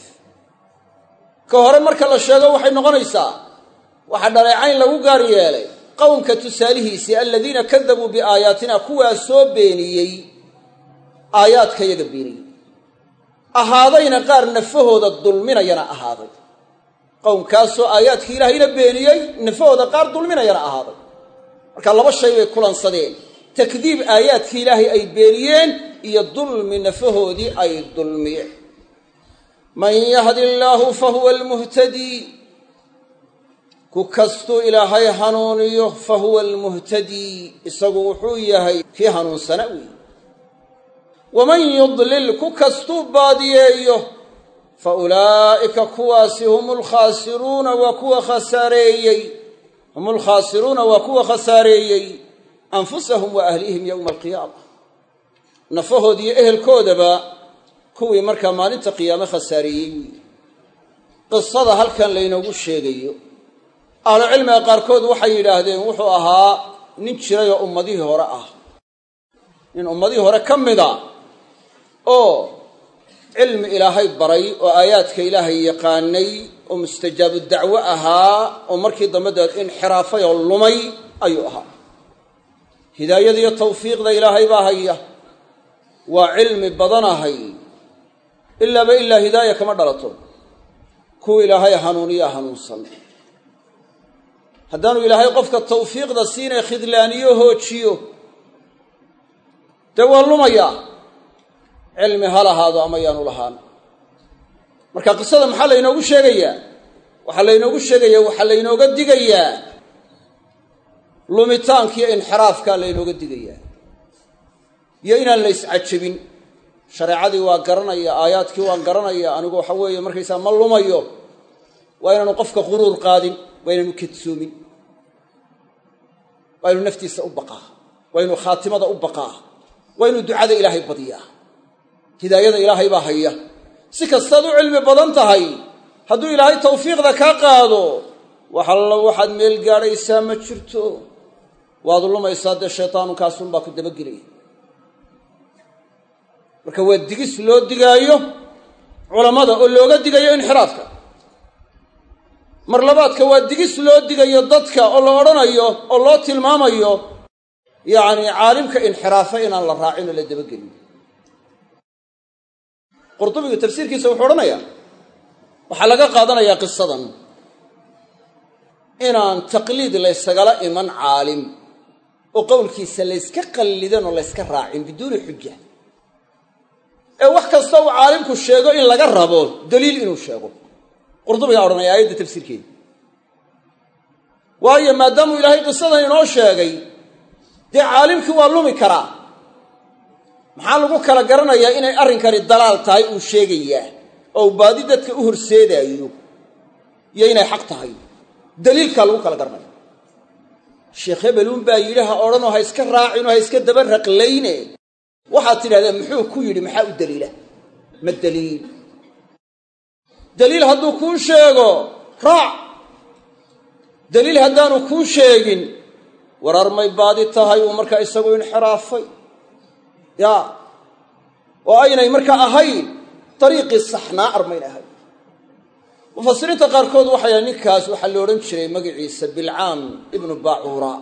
ka hore marka la sheego waxay noqonaysaa waxaa dhaleecayn lagu gaar yeelay qowmka tusaalihiisii aladiina kadabuu biaayaatina kuwaa soo beeniyey aayaadka yaga beeniyey ahaadayna qaar nafahooda dulminayana ahaaday qowmkaasoo aayaadkii ilaahayna beeniyey nafahooda qaar dulminayana ahaaday marka laba shay bay kulansadeen takdiib aayaadkii ilaahay ay beeniyeen iyo dulmi nafahoodii ay dulmiyeen man yahdi illaahu fahuwa almuhtadii ku kastuu ilaahay hanuuniyo fahuwa almuhtadii isagu wuxuu yahay kii hanuunsana weeye waman yudlil ku kastuu baadiyeeyo fa ulaa'ika kuwaasi hum lkhaasiruuna waa kuwa khasaareeyey hum lkhaasiruuna waa kuwa khasaareeyey anfusahum wa ahlihim yowma alqiyaama nafahood iyo ehelkoodaba kuwii markaa maalinta qiyaame khasaareeyey qisada halkan laynoogu sheegayo ahlucilmiga qaarkood waxay yidhaahdeen wuxuu ahaa nin jiray oo ummadihii hore ah nin ummadihii hore ka mida oo cilmi ilaahay baray oo aayaadka ilaahay yaqaanay oo mustajaabu dacwo ahaa oo markii dambe deed inxiraafay oo lumay ayuu ahaa hidaayada iyo tawfiiqda ilaahay baa haya waa cilmi badanahay ilaaba ilaa hidaaya kama dhalato kuwa ilaahay hanuuniya hanuunsan haddaanu ilaahay qofka tawfiiqda siinay khidlaaniyo hoojiyo dee waa lumayaa cilmi ha lahaado ama yaanu lahaan marka qisada maxaa laynoogu sheegayaa waxaa laynoogu sheegayaa waxaa laynooga digayaa lumitaankiiyo inxiraafkaa laynooga digayaa iyo inaan la iscajabin shareecadii waa garanaya aayaadkii waan garanaya anigu waxa weeye markaysaa ma lumayo waa inaanu qofka quruur qaadin waa inaanu kadsoomin waa inuu naftiisa u baqaa waa inuu khaatimada u baqaa waa inuu ducada ilaahay badiyaa hidaayada ilaahay baa haya si kastaad u cilmi badan tahay hadduu ilaahay tawfiiqda kaa qaado waxalla waxaad meel gaadhaysaa ma jirto waad lumaysaa dee shaytaanunkaasunbaa ku dabagelaya marka waa digis loo digaayo culammada oo looga digayo inxiraafka mar labaadka waa digis loo digayo dadka oo la odhanayo oo loo tilmaamayo yacni caalimka inxiraafa inaan la raacin oo la dabagelin qurtubigu tafsiirkiisa wuxuu odhanayaa waxaa laga qaadanayaa qisadan inaan taqliid laysagala iman caalim oo qowlkiisa layska qallidan oo layska raacin biduuni xuja ee wax kasta uu caalimku sheego in laga rabo daliil inuu sheego qurtubigaa odhanaya aayadda tafsiirkeeda waayo maadaamuu ilaahay qisadan inoo sheegay dee caalimkii waa lumi karaa maxaa lagu kala garanayaa inay arrinkani dalaal tahay uu sheegayaa oo uu baadi dadka u horseedaayo iyo inay xaq tahay daliilkaa lagu kala garanaya sheekh hebeluun baa yidhi ha odhanoo ha iska raacinoo ha iska daba raqlayne waxaad tidhahdeen muxuu ku yidhi maxaa u daliila ma daliil daliil hadduu kuu sheego raac daliil haddaanu kuu sheegin warar may baadi tahay uu markaa isagu inxiraafay yaa oo aynay markaa ahayn dariiqii saxnaa armayn ahayn mufasiriinta qaarkood waxay ahay ninkaas waxaa la odhan jiray magaciisa bilcaam ibnu baacuura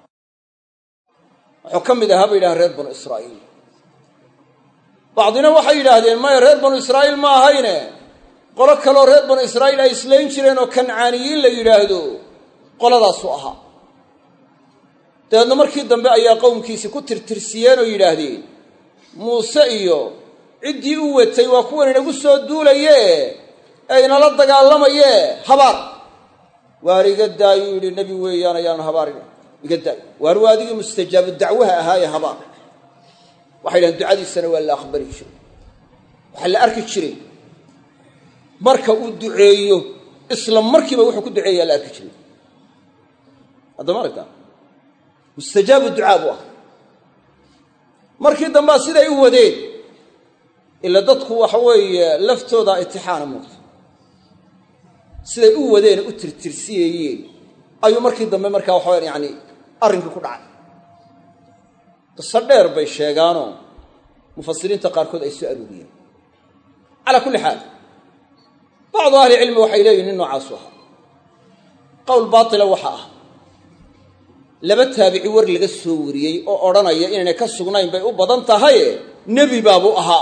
wuxuu ka mid ahaa bay yidhahaan reer banu israa'iil bacdina waxay yidhaahdeen maya reer banu israa'iil ma ahayne qolo kaloo reer banu israa'iil ay islayn jireen oo kancaaniyiin la yidhaahdo qoladaasu ahaa dabeedna markii dambe ayaa qowmkiisii ku tirtirsiyeen oo yidhaahdeen muuse iyo ciddii u watay waa kuwan inagu soo duulaye ee inala dagaalamayee habaar waar iga daayuu yidhi nebi weeyaan ayaanan habaarin iga daay waar waa adigii mustajaabu dacwaha ahaayee habaar waxay dhahen ducadiisana waa la aqbali jiray waxaa la arki jiray marka uu duceeyo isla markiiba wuxuu ku duceeyaa la arki jiray haddama aragtaa mustajaabu ducaa buu ah markii dambea siday u wadeen ila dadku waxa weeye laftooda itixaana muuqta siday u wadeen u tirtirsiyayeen ayuu markii dambe markaa waxaweyan yani arrinkii ku dhacay qiso dheer bay sheegaanoo mufasiriinta qaarkood ay soo arooriyeen calaa kulli xaal bacdu ahli cilmi waxay leeyihin nin noocaasu ahaa qowl baatila waxa ah laba taabici war laga soo wariyey oo odhanaya inaynay ka sugnayn bay u badan tahaye nebi baabuu ahaa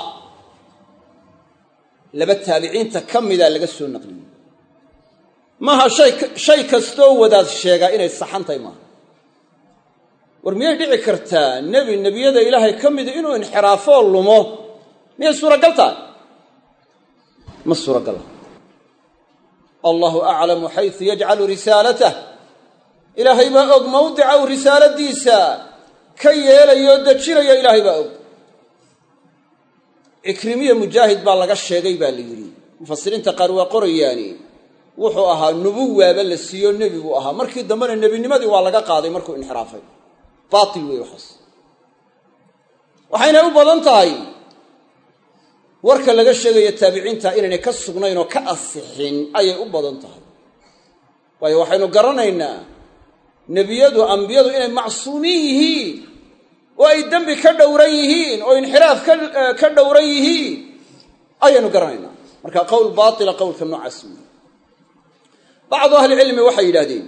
laba taabiciinta ka mida laga soo naqliyey maaha shay shay kastoo wadaad sheegaa inay saxan tahay maaha war miyay dhici kartaa nebi nebiyada ilaahay ka mida inuu inxiraafoo lumo miyay suuragal tahay ma suuragala allahu aclamu xaysu yajcalu risaalatah ilaahay baa og mawdica uu risaaladiisa ka yeelayoo dejinayo ilaahay baa og cikrimiya mujaahid baa laga sheegay baa la yidhi mufasiriinta qaar waa qorayaani wuxuu ahaa nubuwaaba la siiyo nebi buu ahaa markii dambena nebinimadii waa laga qaaday markuu inxiraafay baatil weeye waxaas waxayna u badan tahay warka laga sheegayo taabiciinta inaynay ka sugnayn oo ka asixin ayay u badan tahay waayo waxaynu garanaynaa nebiyadu ambiyadu inay macsuumiin yihiin oo ay dembi ka dhowran yihiin oo inxiraaf ka dhowran yihiin ayaynu garanaynaa marka qowl baatila qowlka noocaas weeye bacdu ahlicilmi waxay yidhaahdeen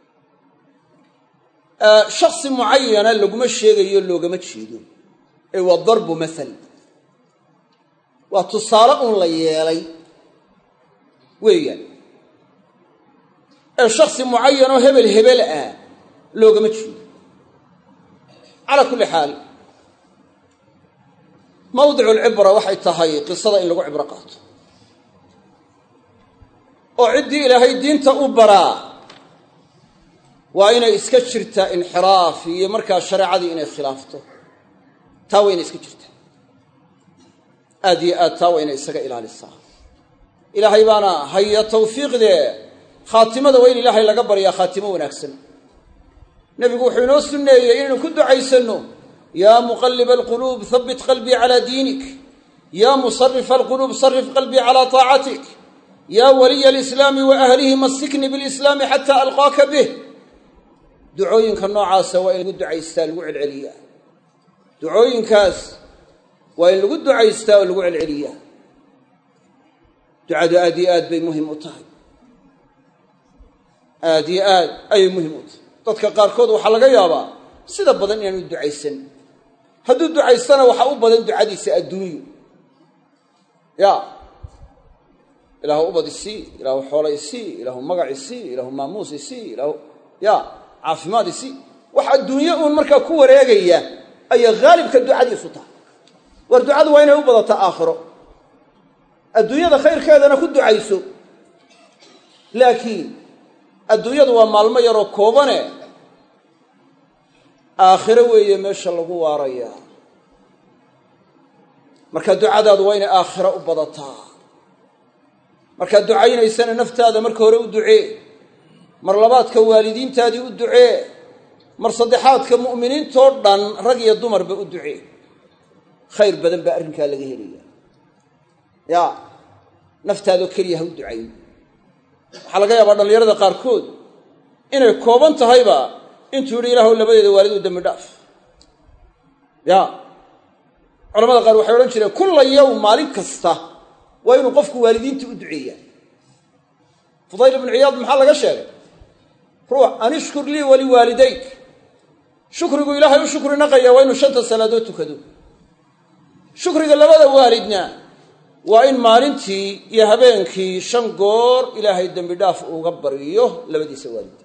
shaksi mucayana laguma sheegayo loogama jeedo ee waa darbu maal waa tusaale uun la yeelay weeyaan ee shaksi mucayanoo hebel hebel ah loogama jeedo calaa kulli xaal mawdicu alcibra waxay tahay qisada in lagu cibro qaato oo ciddii ilaahay diinta u baraa waa inay iska jirtaa inxiraaf iyo markaa shareecadii inay khilaafto taa waa inay iska jirtaa aad iyo aad taa waa inay isaga ilaalisaa ilaahay baana haya tawfiiqdee khaatimada waa in ilaahay laga baryaa khaatimo wanaagsan nebigu wuxuu inoo sunneeyey inaynu ku ducaysanno yaa muqalliba alquluub habbit qalbii calaa diinik yaa musarifa alquluub sarif qalbii calaa taacatik yaa waliya alislaami wa ahlihi massiknii bilislaami xataa alqaaka bih ducooyinka noocaasa waa in lagu ducaystaa lagu celceliyaa ducooyinkaas waa in lagu ducaystaa oo lagu celceliyaa ducadu aad iyo aad bay muhim u tahay aad iyo aad ayay muhim u tahay dadka qaarkood waxaa laga yaabaa sida badan inaanu ducaysan hadduu ducaystana waxaa u badan ducadiisa adduunyo ya ilaahu ubad isii ilaahu xoola isii ilaahu magac isii ilaahu maamuus isii ilaahu ya caafimaad isii wax adduunyo uun markaa ku wareegaya ayay haalibka ducadiisu tahay war ducadu waa inay u badataa aakhiro adduunyada khayrkeedana ku ducayso laakiin adduunyadu waa maalmo yaroo koobane aakhiro weeye meesha lagu waarayaa marka ducadaadu waa inay aakhiro u badataa markaad ducaynaysana naftaada marka hore u ducee mar labaadka waalidiintaadii u ducee mar saddexaadka mu'miniintoo dhan rag iyo dumarba u ducee khayr badan baa arrinkaa laga helaya ya naftaadoo keliya ha u ducayn waxaa laga yaabaa dhallinyarada qaarkood inay kooban tahayba intuu yidhi ilaahu labadeeda waalid u dembi dhaaf ya culamada qaar waxay odhan jireen kulla yowm maalin kasta waa inuu qofku waalidiinta u duceeyaa fudayl ibnu ciyaad maxaa laga sheegay ruux an ishkur lii waliwaalidayk shukrigu ilaahay u shukri naqaya waa inuu shanta salaadood tukado shukriga labada waalidna waa in maalintii iyo habeenkii shan goor ilaahay dembi dhaaf uga baryo labadiisa waalid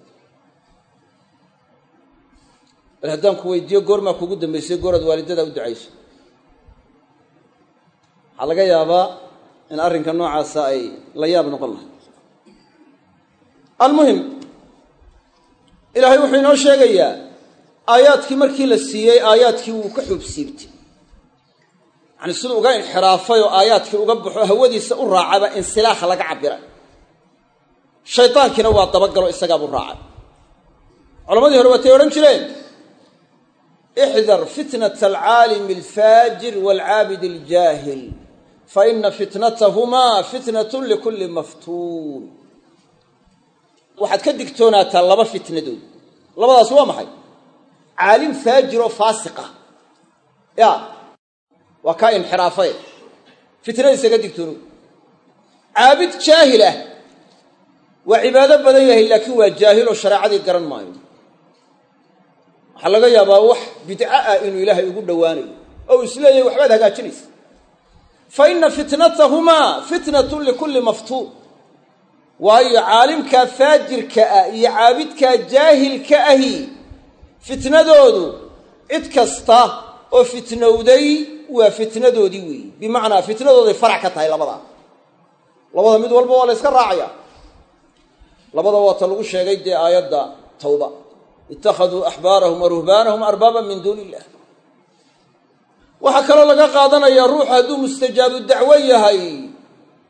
bal haddaan ku weydiiyo goormaa kugu dambaysay gooraad waalidadaa u ducayso waxaa laga yaabaa in arrinka noocaasa ay la yaab noqon lahay almuhim ilaahay wuxuu inoo sheegayaa aayaadkii markii la siiyey aayaadkii wuu ka xuubsiibtay yacni siduu uga inxiraafay oo aayaadkii uga baxo hawadiisa u raacaba insilaakha laga cabbiray shaydaankiina waa dabagalo isagaabuu raacay culammadii hore waatay odhan jireen ixdar fitnata alcaalimi alfaajir waalcaabid aljaahil fa ina fitnatahumaa fitnatun likulli maftuun waxaad ka digtoonaataa laba fitnadood labadaas waa maxay caalim faajir oo faasiqa ya waa kaa inxiraafay fitnadiisa ka digtoono caabid jaahil ah waa cibaado badan yahay laakiin waa jaahil oo shareecadii garan maayo waxaa laga yaabaa wax bidco ah inuu ilaahay ugu dhowaanayo oo uu isleeyahay waxbaad hagaajinaysa fa ina fitnatahumaa fitnatun likulli maftuun waayo caalimkaa faajirka ah iyo caabidkaa jaahilka ahi fitnadoodu cid kasta oo fitnowday waa fitnadoodii weeye bimacnaa fitnadooday farac ka tahay labadaa labada mid walba waa la yska raacaya labada waata lagu sheegay dee aayadda tawba ittakhaduu axbaarahum wa ruhbaanahum arbaaban min duuni illah waxaa kaloo laga qaadanayaa ruuxu hadduu mustajaabu dacwo yahay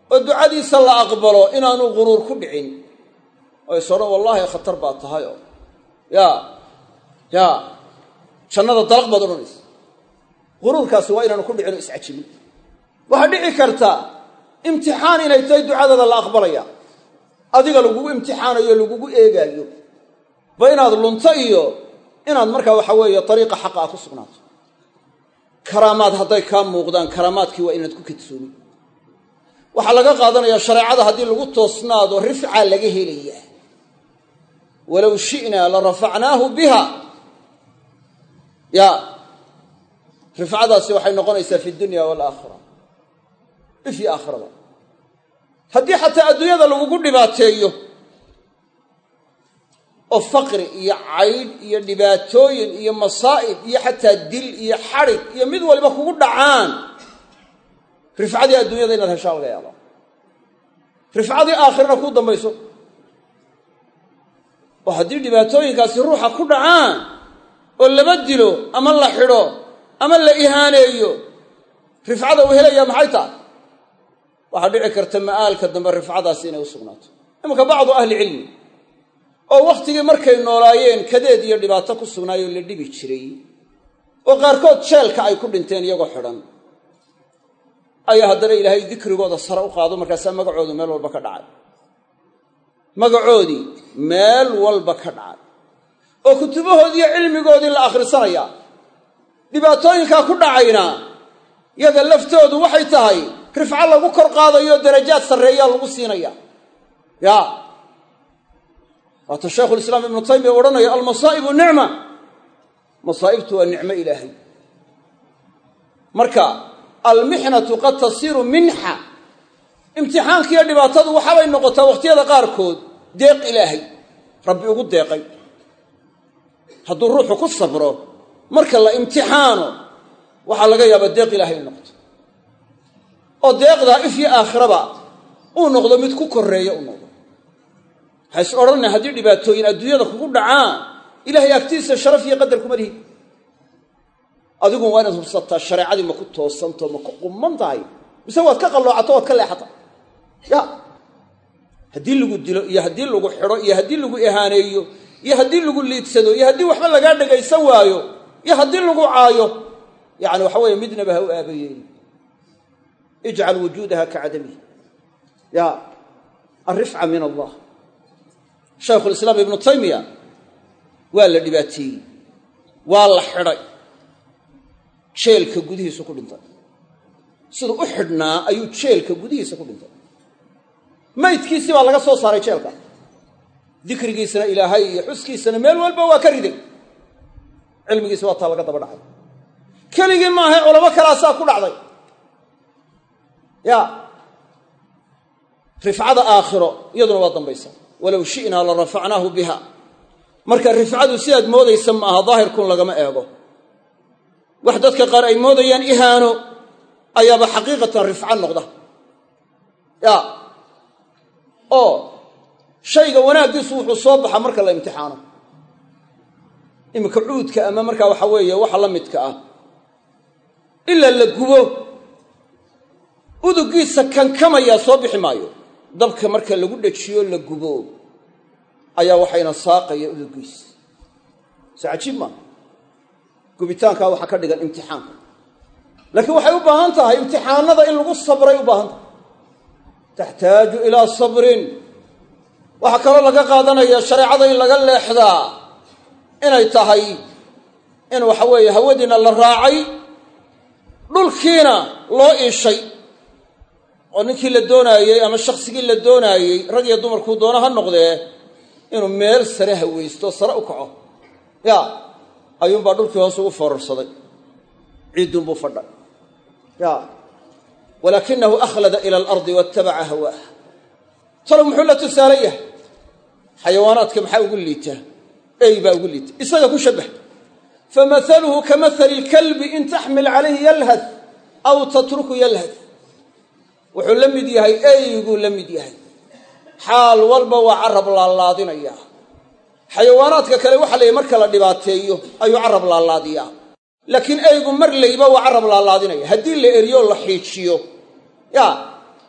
oo ducadiisa la aqbalo inaanu quruur ku dhicin oo isoo wallahi khatar baa tahay oo ya ya jannada dalaq baad oranaysa quruurkaasi waa inaanu ku dhicin iscajibin waxa dhici karta imtixaan inay tahay ducadada la aqbalaya adiga lagu imtixaanayo lagu eegayo ba inaad lunta iyo inaad markaa waxa weeye dariiqa xaq ah ku sugnaato karaamaad hadday ka muuqdaan karaamaadkii waa inaad ku kadsoomi waxa laga qaadanaya shariicada hadii lagu toosnaado rifca laga helaya walaw shi'na la rafa'nahu biha ya rifcadaasi waxay noqonaysaa fi dunya wal aakhirah fi aakhirada hadii xataa adduunyada lagu dhibaateeyo oo faqri iyo cayd iyo dhibaatooyin iyo masaa'ib iyo xataa dil iyo xarig iyo mid waliba kugu dhacaan rifcadii adduunyada inaad heshaa laga yaabo rifcadii aakhirana ku dambayso oo haddii dhibaatooyinkaasi ruuxa ku dhacaan oo laba dilo ama la xidho ama la ihaaneeyo rifcada uu helaya maxay tahay waxaa dhici karta ma'aalka dambe rifcadaasi inay u sugnaato imanka bacdu ahli cilmi oo wakhtigii markay noolaayeen kadeed iyo dhibaato ku sugnaayoo la dhibi jiray oo qaarkood jeelka ay ku dhinteen iyagoo xidhan ayaa haddana ilaahay dikrigooda sare u qaado markaasaa magacoodu meel walba ka dhacay magacoodii meel walba ka dhacay oo kutubahoodii iyo cilmigoodii la akhrisanaya dhibaatooyinkaa ku dhacayna yaga laftoodu waxay tahay rifco lagu kor qaadayo darajaad sarreeyaa lagu siinaya ya waata shaykhu lislaam ibnu taymiya odhanaya almasaa'ibu nicma masaa'ibtu waa nicmo ilaahay marka almixnatu qad tasiiru minxa imtixaankiiyo dhibaatadu waxaabay noqotaa wakhtiyada qaarkood deeq ilaahay rabbi ugu deeqay hadduu ruuxu ku sabro marka la imtixaano waxaa laga yaabaa deeq ilaahay in noqoto oo deeqdaa if iyo aakhiraba uu noqdo mid ku korreeya u noqdo waxay is odhanay haddii dhibaatooyin adduunyada kugu dhacaan ilaahay agtiisa sharaf iyo qadar kuma lihi adigu waa inaad hubsataa shareecadii ma ku toosanto ma ku qumman tahay mise waad ka qalloocato waad ka leexata ya haddii lagu dilo iyo haddii lagu xidho iyo haddii lagu ihaaneeyo iyo haddii lagu liidsado iyo haddii waxba lagaa dhagaysan waayo iyo haddii lagu caayo yacni waxa weeye midnaba ha u aabayeeli ijcal wujuudaha kacadamihi ya alrifca min allah shaykhulislaam ibnu taymiya waa la dhibaateeyey waa la xidhay jeelka gudihiisa ku dhintay siduu u xidhnaa ayuu jeelka gudihiisa ku dhintay maydkiisii baa laga soo saaray jeelka dikrigiisana ilaahay iyo xuskiisana meel walba waa ka riday cilmigiisa waa taa laga daba dhacay keligii maahay culamo kalaasaa ku dhacday ya rifcada aakhiro iyaduna waa dambaysa walow shi'naa la rafacnaahu biha marka rifcadu sidaad moodaysa ma aha daahirkun lagama eego wax dadka qaar ay moodayaan ihaano ayaaba xaqiiqatan rifco noqda ya oo shayga wanaaggiisu wuxuu soo baxa marka la imtixaano iminka cuudka ama markaa waxa weeye waxa la midka ah ilaa la gubo udugiisa kankamayaa soo bixi maayo dabka marka lagu dhajiyo la gubo ayaa waxayna saaqaya udugiisa si cajiib maa gubitaankaa waxaa ka dhigan imtixaanka laakiin waxay u baahan tahay imtixaanada in lagu sabray u baahan tahay taxtaaju ilaa sabrin waxaa kaloo laga qaadanaya shareecada in laga leexdaa inay tahay in waxa weeye hawadiina la raacay dhulkiina loo iishay oo ninkii la doonaayey ama shaksigii la doonaayey rag iyo dumarkuu doona ha noqdee inuu meel sare hawaysto sare u kaco ya ayuunbaa dhulkii hoos ugu foorarsaday ciiddunbuu fadhay ya walaakinahu akhlada ila alardi waatabaca hawaah talo muxuu la tusaale yahay xayawaanaadka maxaa ugu liitaa ey baa ugu liita isaga ku shabbah famahaluhu kamahali ilkalbi in taxmil calayhi yalhad aw tatruku yalhad wuxuu la mid yahay eyguu la mid yahay xaal walba waa carab laalaadinayaa xayawaanaadka kale waxa la yidhi marka la dhibaateeyo ayuu carab laalaadiyaa laakiin eygu mar layba waa carab laalaadinaya haddii la eriyo la xiijiyo ya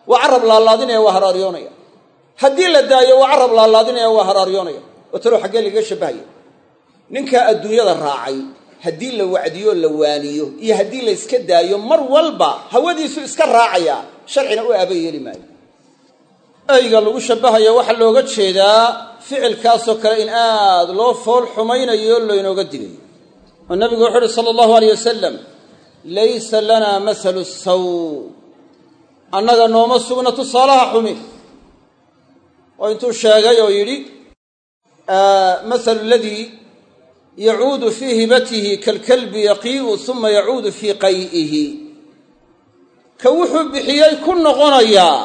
waa carab laalaadinaya waa haraaryoonaya haddii la daayo waa carab laalaadinaya waa haraaryoonaya oo talo xaggee lagaga shabbahaya ninkaa adduunyada raacay haddii la wacdiyo la waaniyo iyo haddii la iska daayo mar walba hawadiisu iska raacaya sharcina u aaba yeeli maayo ayga lagu shabbahaya waxaa looga jeedaa ficilkaasoo kale in aad loo fool xumaynayo laynooga digayo oo nabigu wuxuu uhi sala allahu alayh wasalam laysa lanaa mahalu saw annaga nooma sugna tusaalaha xumi oo intuu sheegay oo yidhi mahalu aladii yacuudu fii hibatihi kalkalbi yaqii'u uma yacuudu fii qay'ihi ka wuxuu bixiyey ku noqonayaa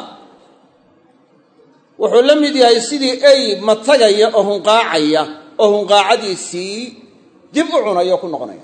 wuxuu la mid yahay sidii ey matagaya oo hunqaacaya oo hunqaacadiisii dib u cunaya oo ku noqonaya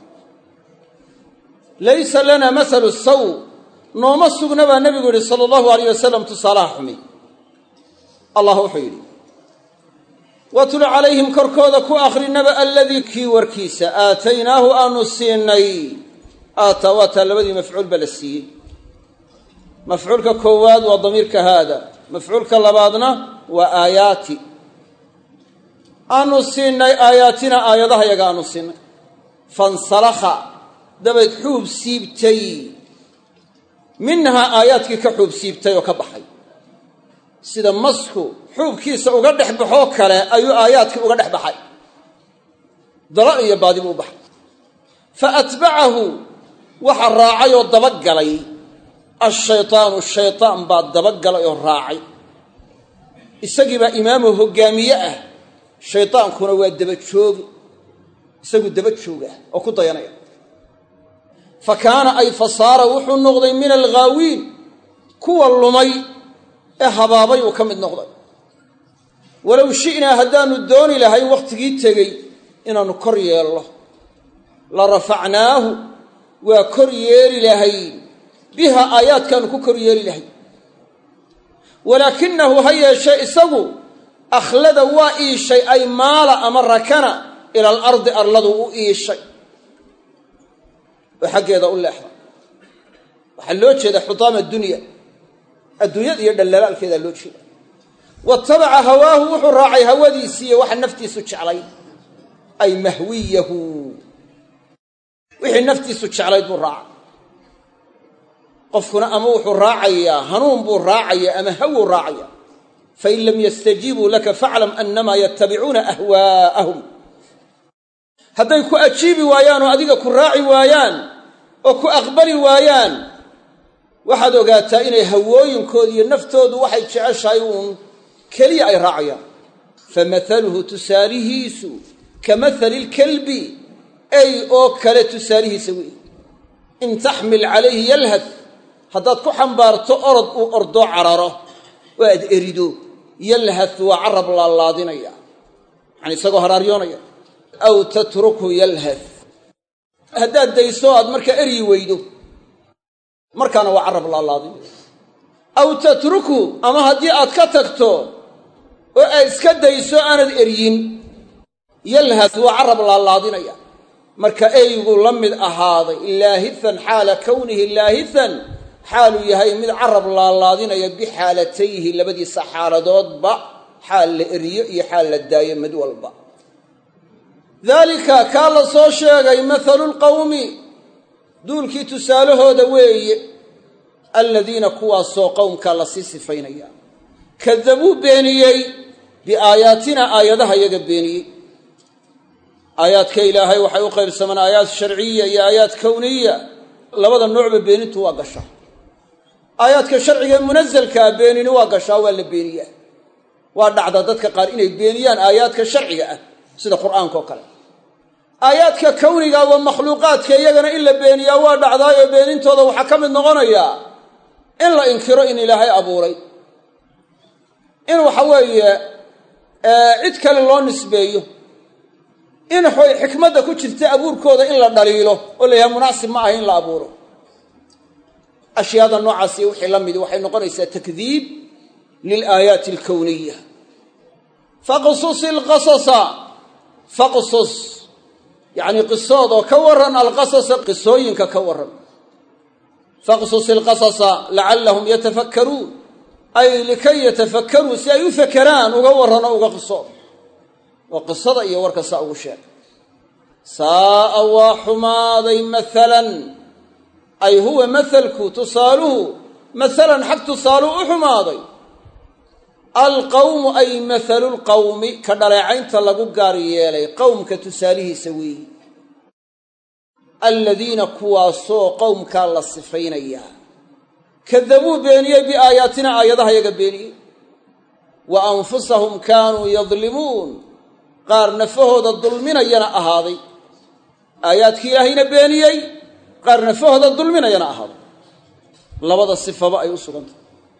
laysa lana mahalu saw nooma sugna baa nebigu yidhi sala allahu alayh wasalam tusaalaha xumi allah wuxuu yidhi watlu calayhim korkooda ku akhri naba aladii kii warkiisa aataynaahu aanu siinay aataa waataa labadii mafcuul ba la siiyey mafcuulka koowaad waa damiirka haada mafcuulka labaadna waa aayaati aanu siinay aayaatina aayadaha yaga aanu siinay fansalakha dabayd xuub siibtay minhaa aayaadkii ka xuub siibtay oo ka baxay sida masku xuubkiisa uga dhex baxoo kale ayuu aayaadkii uga dhex baxay dala iyo baadibu u baxay fa atbacahu waxa raacay oo dabagalay ashaytaanu shaytaan baa dabagalay oo raacay isagii baa imaamu hoggaamiye ah shaytaankuna waa daba joogi isagu daba jooga oo ku dayanaya fa kaana ay fasaara wuxuu noqday min alghaawiin kuwa lumay ee habaabay uu ka mid noqday walow shi'naa haddaannu dooni lahay wakhtigii tegey inaannu kor yeelno la rafacnaahu waa kor yeeli lahay biha aayaadkaannu ku kor yeeli lahay walaakinahu ha yeeshee isagu akhlada waa iishay ay maala ama rakana ila alardi arladu u iishay oo xaggeeda u leexda waxaa loo jeeda xutaama dunya adduunyada iyo dhallalaalkeedaa loo jeeda waatabaca hawaahu wuxuu raacay hawadiisii iyo waxa naftiisu jeclay ay mahwiyahu wixii naftiisu jeclayd buu raacay qofkuna ama wuxuu raacayaa hanuun buu raacayaa ama hawuu raacaya fain lam yastajiibuu laka faclam annamaa yattabicuuna ahwaa'ahum hadday ku ajiibi waayaan oo adiga ku raaci waayaan oo ku aqbali waayaan waxaad ogaataa inay hawooyinkooda iyo naftoodu waxay jeceshahay uun keliya ay raacayaan famahaluhu tusaalihiisu ka mahali lkalbi ey oo kale tusaalihiisa weeye in taxmil calayhi yalhad haddaad ku xambaarto orod uu ordoo cararo oo aad erido yalhath waa carab laalaadinaya yani isagoo haraaryoonaya aw tatrukhu yalhath haddaad dayso aad markaa eryi weydo markaana waa carab laalaadinaya aw tatruku ama haddii aad ka tagto oo aad iska dayso aanad eryin yalhath waa carab laalaadinaya marka eygu la mid ahaaday laahihan xaala kownihi laahihan xaaluu yahay mid carab laalaadinaya bixaalatayhi labadiisa xaaladoodba xaal la eriyo iyo xaal la daayo mid walba daalika kaa la soo sheegay mathalu lqawmi duulkii tusaalahooda weeye aladiina kuwaasoo qowmkaa la sii sifaynaya kadabuu beeniyey biaayaatina aayadaha yaga beeniyey aayaadka ilaahay waxay u qaybsamaan aayaad sharciya iyo aayaad kowniya labada noocba beenintu waa gashaa aayaadka sharciga munazalkaa beenini waa gashaa waa la beeniyaa waa dhacda dadka qaar inay beeniyaan aayaadka sharciga ah sida qur'aanka oo kale aayaadka kowniga waa makhluuqaadka iyagana in la beeniyaa waa dhacdaayoo beenintooda waxaa ka mid noqonayaa in la inkiro in ilaahay abuuray in waxa weeye cid kale loo nisbeeyo in xikmadda ku jirta abuurkooda in la dhaliilo oo la yahay munaasib ma aha in la abuuro ashyaada noocaas iyo wixii la midi waxay noqonaysaa takdiib lilaayaati alkowniya faqsus ilqasasa faqsus yacni qisood oo ka warran alqasasa qisooyinka ka warran faqsus ilqasasa lacallahum yatafakkaruun ay likay yatafakkaruu si ay u fakeraan uga warrano uga qiso oo qisada iyo warka saa ugu sheeg saa'a waa xumaaday maalan ay huwa mathalku tusaaluhu maalan xag tusaaluu u xumaaday alqawmu ay mathalu lqawmi ka dhaleecaynta lagu gaar yeelay qowmka tusaalihiisa weeyi aladiina kuwaasoo qowmkaa la sifaynayaa kadabuu beeniyey biaayaatina aayadaha yaga beeniyey wa anfusahum kaanuu yadlimuun qaar nafahooda dulminayana ahaaday aayaadkii ilaahayna beeniyey qaar nafahooda dulminayana ahaaday labada sifaba ay u sugantay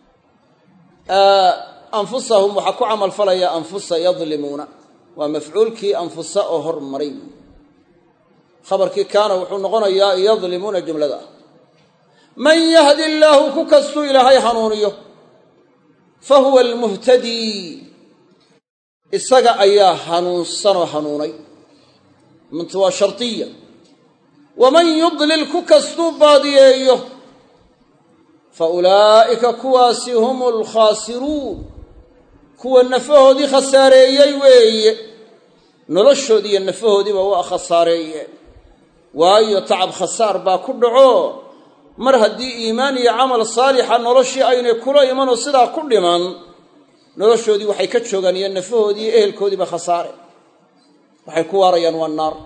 anfusahum waxaa ku camal falaya anfusa yadlimuuna waa mafcuulkii anfusa oo hormaray khabarkii kaana wuxuu noqonayaa yadlimuuna jumlada ah man yahdi illaahu ku kastuu ilaahay hanuuniyo fa huwa almuhtadii isaga ayaa hanuunsanoo hanuunay mintu waa shardiya waman yudlil ku kastuu baadiyeeyo fa ulaa'ika kuwaasi hum alkhaasiruun kuwa nafahoodii khasaareeyey weeye noloshoodii iyo nafahoodiiba waa khasaareeyeen waayo tacab khasaar baa ku dhaco mar haddii iimaan iyo camal saalixa noloshii aynay kula imanoo sidaa ku dhiman noloshoodii waxay ka joogaan iyo nafahoodii iyo ehelkoodiiba khasaare waxay ku waarayaan waa naar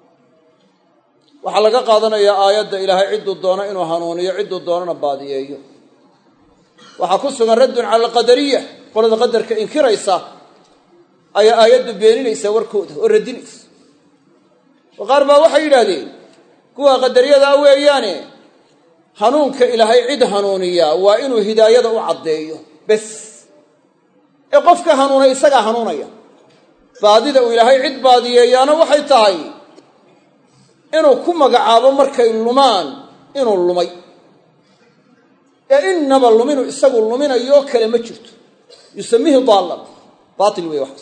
waxaa laga qaadanayaa aayadda ilaahay cidduu doono inuu hanuuniyo cidduu doonana baadiyeeyo waxaa ku sugan raddun cala alqadariya qolada qadarka inkiraysa ayaa aayaddu beeninaysaa warkooda oo radinaysa oo qaar baa waxay yidhaahdeen kuwa qadariyada weeyaane hanuunka ilaahay cid hanuuniyaa waa inuu hidaayada u caddeeyo bes ee qofka hanuunay isagaa hanuunaya baadida uu ilaahay cid baadiyeeyaana waxay tahay inuu ku magacaabo markay lumaan inuu lumay ee innaba luminu isagu luminayoo kale ma jirto yusamihi daallan baatil weeye waxaas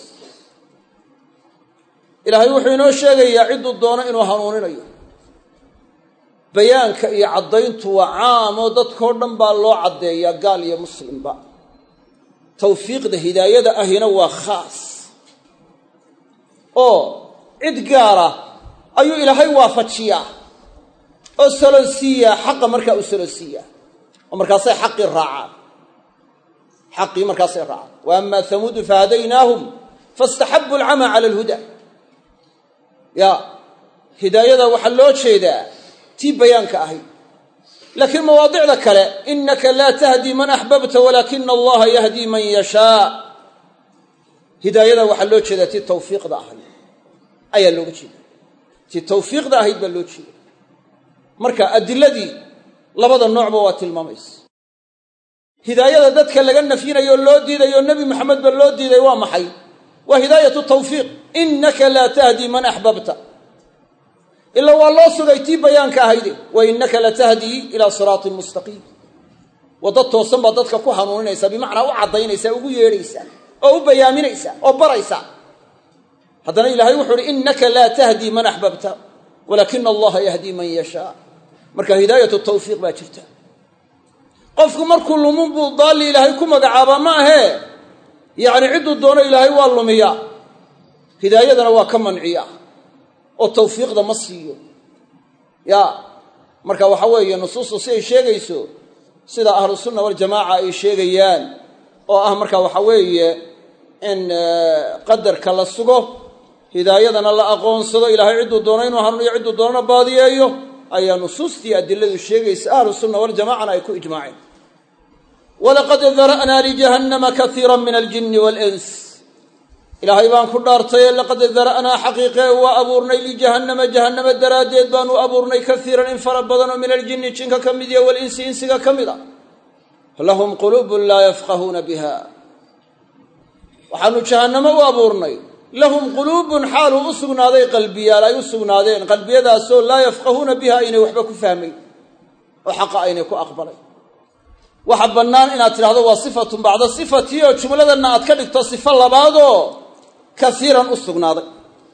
ilaahay wuxuu inoo sheegayaa cidduu doono inuu hanuuninayo bayaanka iyo caddayntu waa caam oo dadkoo dhan baa loo caddeeyaa gaal iyo muslimba tawfiiqda hidaayada ahina waa khaas oo cid gaara ayuu ilaahay waafajiyaa oo solonsiiyaa xaqa markaa uu solonsiiyaa oo markaasay xaqii raacaan xaqii markaasay raacaan wa ama hamuudu fahadaynaahum faاstaxabu alcama cala alhuda ya hidaayada waxaa loo jeedaa tii bayaanka ahayd laakiin mawaadicda kale inaka laa tahdii man axbabta walaakina allaha yahdii man yashaa hidaayada waxaa loo jeedaa tii tawfiiqda ahayd ayaa looga jeeda tii tawfiiqda ahayd baa loo jeeda marka adiladii labada noocba waa tilmaamaysa hidaayada dadka laga nafyinayo o loo diidayo nebi maxamed ba loo diiday waa maxay waa hidaayatu tawfiiq inaka laa tahdii man axbabta ilaa waa loo sugay tii bayaanka ahayde wa innaka latahdii ilaa siraatin mustaqiim wadda toosan baa dadka ku hanuuninaysa bimacnaa u caddaynaysa ugu yeedhaysa oo u bayaaminaysa oo baraysa haddana ilaahay wuxuu uhi innaka laa tahdii man axbabta walaakina allaha yahdii man yashaa marka hidaayatu tawfiiq baa jirta qofku markuu lumun buu daalli ilaahay ku magacaabaa ma ahee yacni cidduu doono ilaahay waa lumiyaa hidaayadana waa ka manciya oo tawfiiqda ma siiyo ya marka waxa weeye nusuustu si ay sheegayso sida ahlu sunna waljamaaca ay sheegayaan oo ah marka waxa weeye in qadarka la sugo hidaayadana la aqoonsado ilaahay cidduu doono inuu hanuuniyo cidduu doonana baadiyeeyo ayaa nusuustii adiladu sheegaysa ahlu sunna waljamaacana ay ku ijmaaceen walaqad dara'naa lijahannama kaiira min aljinni waalins ilaahay baan ku dhaartaye laqad dara'naa xaqiiqee waa abuurnay lijahannama jahannama daraaddeed baanu abuurnay kaiiran in fara badanoo min aljinni jinka ka mid iyo walinsi insiga ka mid a lahum quluubun laa yafqahuuna biha waxaanu jahannamo u abuurnay lahum quluubun xaaluu u sugnaaday qalbiyaal ay u sugnaadeen qalbiyadaasoo laa yafqahuuna biha aynay waxba ku fahmayn oo xaqa aynay ku aqbalay waxa bannaan inaad tidhahdo waa sifatun bacda sifatii oo jumladanna aad ka dhigto sifo labaadoo kaiiran u sugnaaday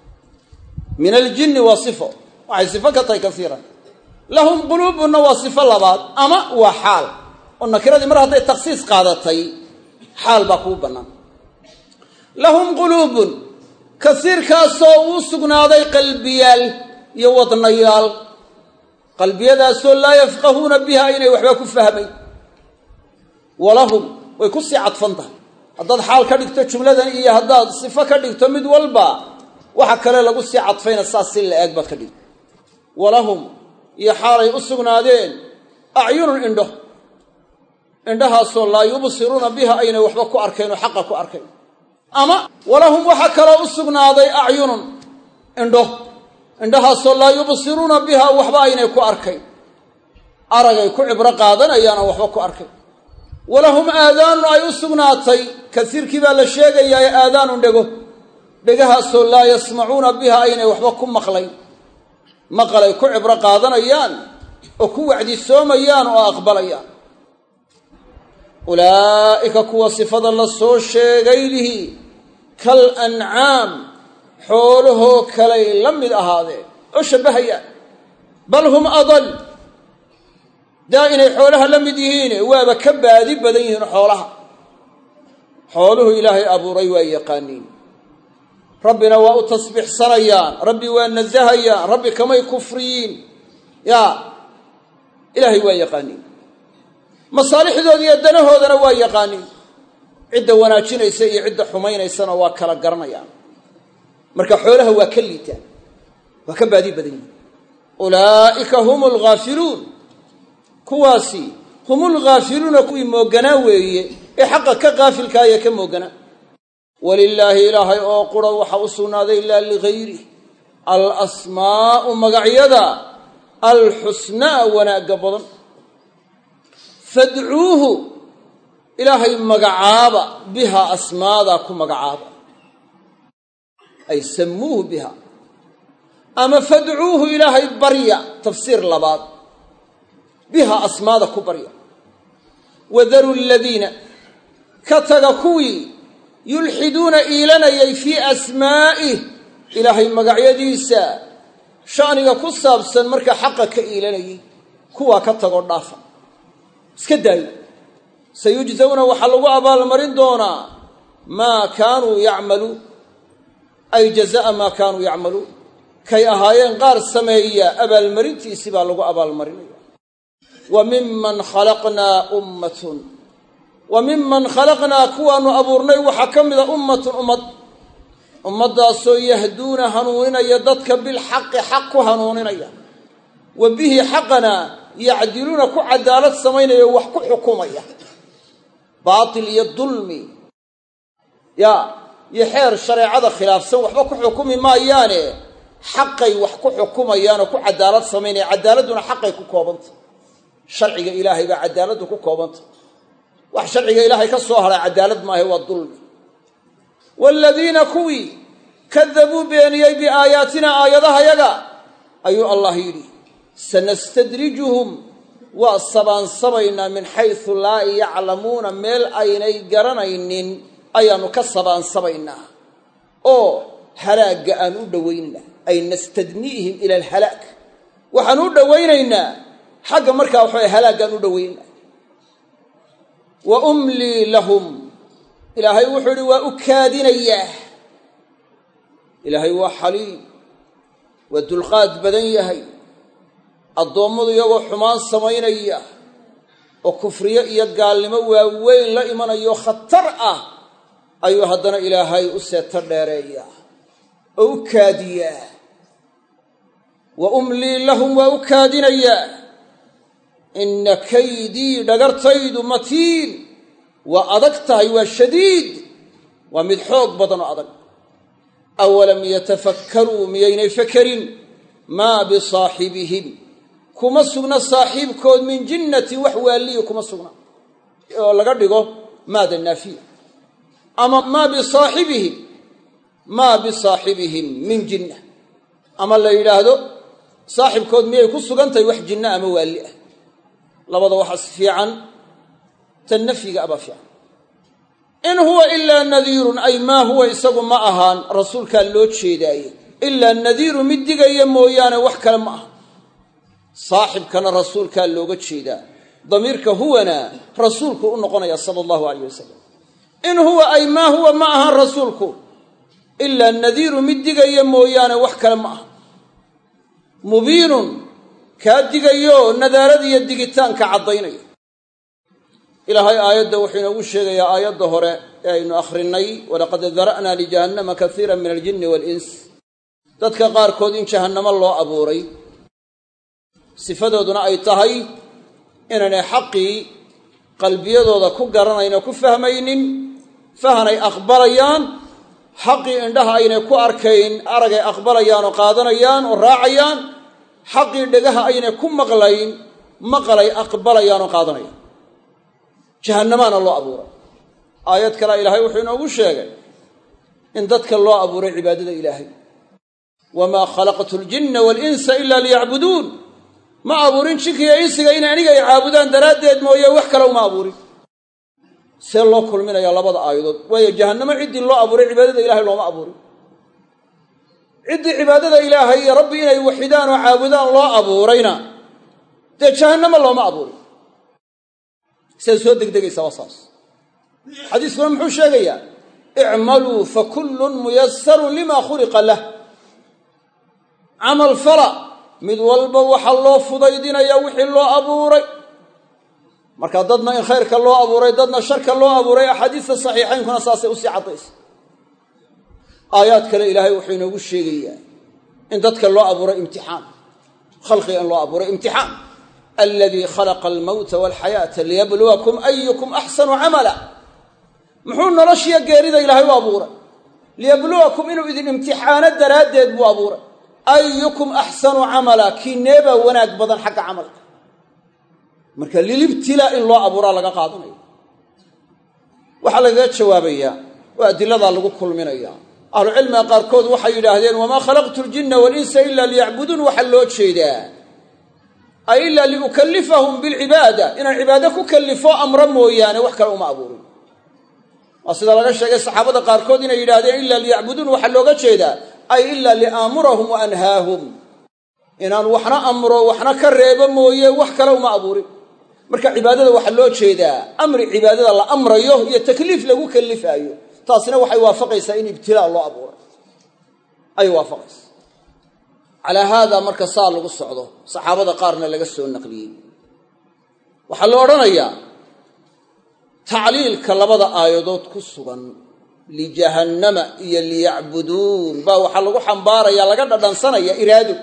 min aljinni waa sifo waxay sifo ka tahay kaiiran lahum quluubunna waa sifo labaad ama waa xaal oo nakiradii mar hadday takhsiis qaadatay xaal baa kuu bannaan lahum quluubun kasiirkaasoo uu sugnaaday qalbiyaal iyo wadnayaal qalbiyadaasoo laa yafqahuuna biha inay waxba ku fahmayn walahum way ku sii cadfan tahay haddaad xaal ka dhigto jumladan iyo haddaad sifo ka dhigto mid walba waxa kale lagu sii cadfayna saas si la eeg baad ka dhigto walahum iyo xaalay u sugnaadeen acyunun indho indhahaasoo laa yubsiruuna biha aynay waxba ku arkayn oo xaqa ku arkayn ama walahum waxa kaloo u sugnaaday acyunun indho indhahaasoo laa yubsiruuna biha waxba aynay ku arkayn aragay ku cibro qaadanayaan oo waxba ku arkayn walahum aadaanun ay u sugnaatay kasiirkii baa la sheegayaa ee aadaanun dhego dhegahaasoo laa yasmacuuna biha aynay waxba ku maqlayn maqalay ku cibro qaadanayaan oo ku wacdisoomayaan oo aqbalayaan ulaa'ika kuwa sifada la soo sheegay lihi kal ancaam xoolahoo kalay la mid ahaadeen oo shabbahayaan bal hum adal daa inay xoolaha la mid yihiine waaba ka baadi badan yihiin xoolaha xooluhu ilaahay abuuray waa yaqaaniin rabbina waa u tasbiixsanayaan rabbi waa nasahayaan rabbi kamay kufriyiin yaa ilaahay waa yaqaaniin masaalixdooda iyo danahoodana waa yaqaaniin cidda wanaajinaysa iyo cidda xumaynaysana waa kala garanayaan marka xoolaha waa ka liitaan waa ka baadi badan yihiin ulaa'ika hum alghaafiluun kuwaasi hum alghaafiluuna kuwii mooganaa weeye ee xaqa ka kaafilkaa ee ka mooganaa walilaahi ilaahay oo qura waxa u sugnaaday ilaa ligayrih alasmaa'u magacyada alxusnaa wanaagga badan fadcuuhu ilaahay magacaaba biha asmaadaa ku magacaaba ay samuuhu biha ama fadcuuhu ilaahay barya tafsiir labaad biha asmaada ku barya wadaru aladiina ka taga kuwii yulxiduuna iilanayay fii asmaa'ih ilaahay magacyadiisa sha'niga ku saabsan marka xaqa ka iilanayay kuwaa ka tagoo dhaafa iska daayo sayujzawna waxaa lagu abaalmarin doonaa maa kaanuu yacmaluun ay jazaa maa kaanuu yacmaluun kay ahaayeen qaar sameeya abaalmarintiisii baa lagu abaalmarinaya wa miman khalaqnaa ummatun wa miman khalaqnaa kuwaanu abuurnay waxaa ka mida ummatun ummad ummaddaasoo yahduuna hanuuninaya dadka bilxaqi xaq ku hanuuninaya wa bihi xaqana yacdiluuna ku cadaalad samaynaya wax ku xukumaya baatil iyo dulmi yaa iyo xeer shareecada khilaafsan waxba ku xukumi maayaane xaqay wax ku xukumayaanoo ku cadaalad samaynaya cadaaladduna xaqay ku koobanta sharciga ilaahay baa cadaaladdu ku koobanta wax sharciga ilaahay ka soo haray cadaalad maahe waa dulmi waaladiina kuwii kadabuu beeniyey biaayaatina aayadahayaga ayuu allah yidhi sanastadrijuhum waa sabaansabaynaa min xaysu laa yaclamuuna meel aynay garanaynin ayaannu ka sabaansabaynaa oo halaagga aan u dhowaynaynaa ay nastadniihim ila alhalaag waxaan u dhowaynaynaa xagga markaa waxaway halaaggaan u dhowaynaynaa wa umlii lahum ilaahay wuxuu yidhi waa u kaadinayaa ilaahay waa xaliim waa dulqaad badan yahay addoommadu iyagoo xumaan samaynaya oo kufriyo iyo gaalnimo waaweyn la imanayo khatar ah ayuu haddana ilaahay u seeto dheereeyaa oo u kaadiyaa wa umlii lahum waa u kaadinayaa inna kaydii dhagartaydu matiin waa adag tahay waa shadiid waa mid xoog badan oo adag awalam yatafakkaruu miyaynay fakerin maa bisaaxibihim kuma sugna saaxiibkood min jinnati wax waaliyi kuma sugna oo laga dhigo maada naafiya ama maa bisaaxibihim maa bisaaxibihim min jinna ama la yidhaahdo saaxibkood miyay ku sugan tahay wax jinno ama waali ah labada waxaas fiican tan nafyiga abaa fiican in huwa ilaa nadiirun ay maa huwa isagu ma ahaan rasuulkaa loo jeedaaye ilaa nadiiru mid digaya mooyaane wax kale ma aha saaxibkana rasuulkaa looga jeedaa damiirka huwana rasuulku u noqonaya sala allahu alayh wasalam in huwa ay maa huwa ma ahan rasuulku ilaa nadiiru mid digaya mooyaane wax kale ma aha mubiinun kaa digayo nadaarada iyo digitaanka caddaynaya ilaahay aayadda wuxuu inoogu sheegayaa aayadda hore ee aynu akhrinay walaqad dara'naa lijahannama kaiiran min aljinni waalins dadka qaarkood in jahannamo loo abuuray sifadooduna ay tahay inaanay xaqii qalbiyadooda ku garanayn oo ku fahmaynin fahanay aqbalayaan xaqii indhaha aynay ku arkayn aragay aqbalayaan oo qaadanayaan oo raacayaan xaqii dhegaha aynay ku maqlayn maqalay aqbalayaan oo qaadanayaan jahannamaana loo abuuray aayad kale ilaahay wuxuu inoogu sheegay in dadka loo abuuray cibaadada ilaahay wamaa khalaqtu aljinna waalinsa ilaa liyacbuduun ma abuurin jinkiiyo insiga inay aniga ay caabudaan daraaddeed mooye wax kale uma abuurin see loo kulminayaa labada aayadood waayo jahannamo ciddii loo abuuray cibaadada ilaahay looma abuurin ciddii cibaadada ilaahay iyo rabbi inay waxidaan oo caabudaan loo abuurayna dee jahannamo looma abuurin siday soo degdegaysaa waa saas xadiiskuna muxuu sheegayaa icmaluu fa kullun muyasarun limaa khuliqa lah camal fala mid walba waxaa loo fudaydinayaa wixii loo abuuray marka dadna in khayrka loo abuuray dadna sharka loo abuuray axaadiista saxiixaynkuna saasay usii caddaysa aayaad kale ilaahay wuxuu inoogu sheegayaa in dadka loo abuuray imtixaan khalqiga in loo abuuray imtixaan aladii khalaqa almawta waalxayaata liyabluwakum ayukum axsanu camala muxuu noloshiyo geerida ilaahay u abuuray liyabluwakum inuu idin imtixaano daraaddeed buu abuuray ayukum axsanu camala kiineebaa wanaag badan xagga camalka marka lilibtilaa in loo abuuraa laga qaadanayo waxaa lagaga jawaabayaa oo adiladaa lagu kulminayaa ahlucilmiga qaarkood waxay yidhaahdeen wamaa khalaqtu aljinna waalinsa ilaa liyacbuduun waxaa loo jeedaa ay ilaa liukallifahum bilcibaada inaan cibaado ku kallifo amro mooyaane wax kale uma abuurin waa sida laga sheegay saxaabada qaarkood inay yidhaahdeen ilaa liyacbuduun waxaa looga jeedaa ay ilaa liaamurahum wa anhaahum inaan waxna amro waxna ka reebo mooye wax kale uma abuurin marka cibaadada waxaa loo jeedaa amri cibaadada la amrayo iyo takliif lagu kallifaayo taasina waxay waafaqaysaa in ibtilaa loo abuuray ay waafaqaysa calaa haadaa marka saa lagu socdo saxaabada qaarna laga soo naqliyey waxaa la odhanayaa tacliilka labada aayadood ku sugan lijahannama iyo liyacbuduun baa waxaa lagu xambaarayaa laga dhadhansanaya iraado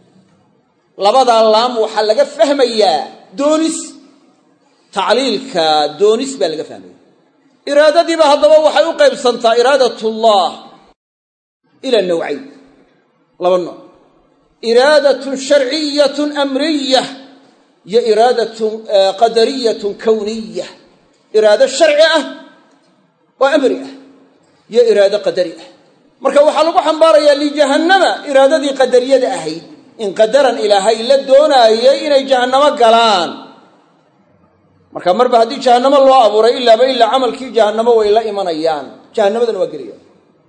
labadaa laam waxaa laga fahmayaa doonis tacliilka doonis baa laga fahmaya iraadadiiba haddaba waxay u qaybsantaa iraadatullah ila nawcayn laba nooc iraadatun sharciyatun amriyah iyo iraadatun qadariyatun kawniya iraado sharci ah oo amri ah iyo iraado qadari ah marka waxaa lagu xambaarayaa lijahannama iraadadii qadariyada ahayd in qadaran ilaahay la doonaayay inay jahannamo galaan marka marba haddii jahannamo loo abuuray ilaaba ilaa camalkii jahannamo way la imanayaan jahannamadana waa gelayaan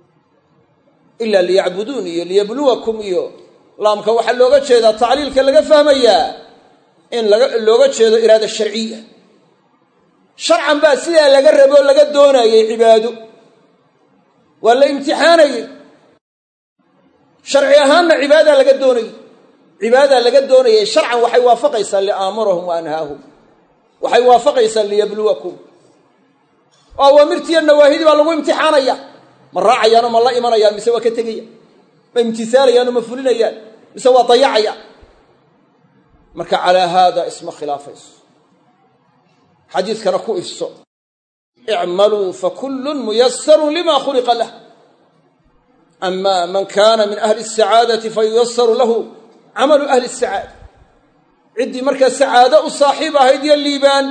ilaa liyacbuduun iyo liyabluwakum iyo laamka waxaa looga jeedaa tacliilka laga fahmayaa in looga jeedo iraada sharciya sharcan baa sidaa laga rabo o laga doonayay cibaado waa la imtixaanayey sharci ahaanna cibaadaa laga doonayey cibaadaa laga doonayay sharcan waxay waafaqaysaa liaamurahum wa anhaahum waxay waafaqaysaa liyabluwakum oo awaamirtiiyo nawaahidii baa lagu imtixaanaya ma raacayaanoo ma la imanayaan mise waa ka tegayaan ma imtisaalayaanoo ma fulinayaan mise waa dayacayaan marka calaa haada isma khilaafayso xadiidkana ku ifso icmaluu fakullun muyasarun lima khuliqa lah ama man kaana min ahli asacaadati fayuyasaru lahu camalu ahli asacaada ciddii markaa sacaado u saaxiib ahayd iyo liibaan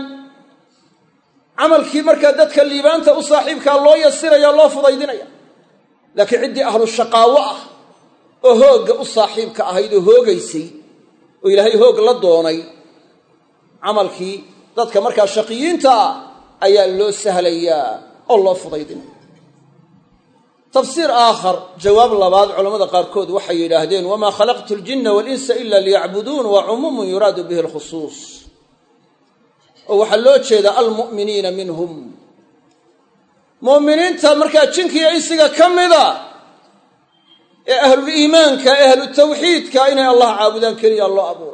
camalkii markaa dadka liibaanta u saaxiibkaa loo yasiraya loo fudaydinaya laakiin ciddii ahlu shaqaawo ah oo hoogga u saaxiibka ahayd oo hoogaysay oo ilaahay hoog la doonay camalkii dadka markaa shaqiyiinta ah ayaa loo sahlayaa oo loo fudaydinaya tafsiir aakhar jawaab labaad culammada qaarkood waxay yidhaahdeen wamaa khalaqtu aljinna waalinsa ila liyacbuduun waa cumuumun yuraadu bihi alkhusuus oo waxaa loo jeedaa almu'miniina minhum mu'miniinta markaa jinkiiyo insiga ka mida ee ahluliimaanka ee ahlutawxiidka inay allah caabudaan keliya loo abuura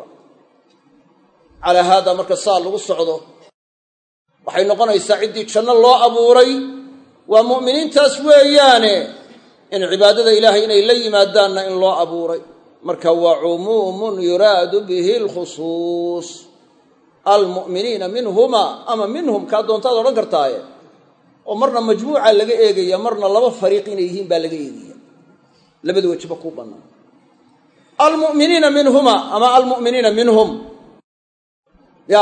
calaa haada marka saa lagu socdo waxay noqonaysaa ciddii janno loo abuuray waa mu'miniintaas weeyaane in cibaadada ilaahay inay la yimaadaanna in loo abuuray marka waa cumuumun yuraadu bihi alkhusuus almu'miniina minhuma ama minhum kaa doontaad odhan kartaaye oo marna majmuuca laga eegaya marna laba fariiq inay yihiin baa laga eegaya labada wejba kuu bannaan almu'miniina minhuma ama almu'miniina minhum ya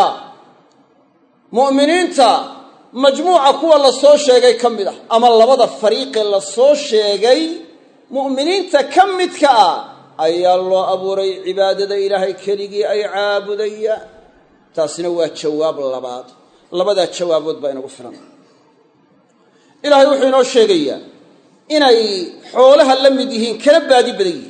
mu'miniinta majmuuca kuwa la soo sheegay ka mid ah ama labada fariiqee la soo sheegay mu'miniinta ka midka ah ayaa loo abuuray cibaadada ilaahay keligii ay caabudayaan taasina waa jawaab labaad labadaa jawaabood baa inagu filan ilaahay wuxuu inoo sheegayaa inay xoolaha la mid yihiin kala baadi badan yihiin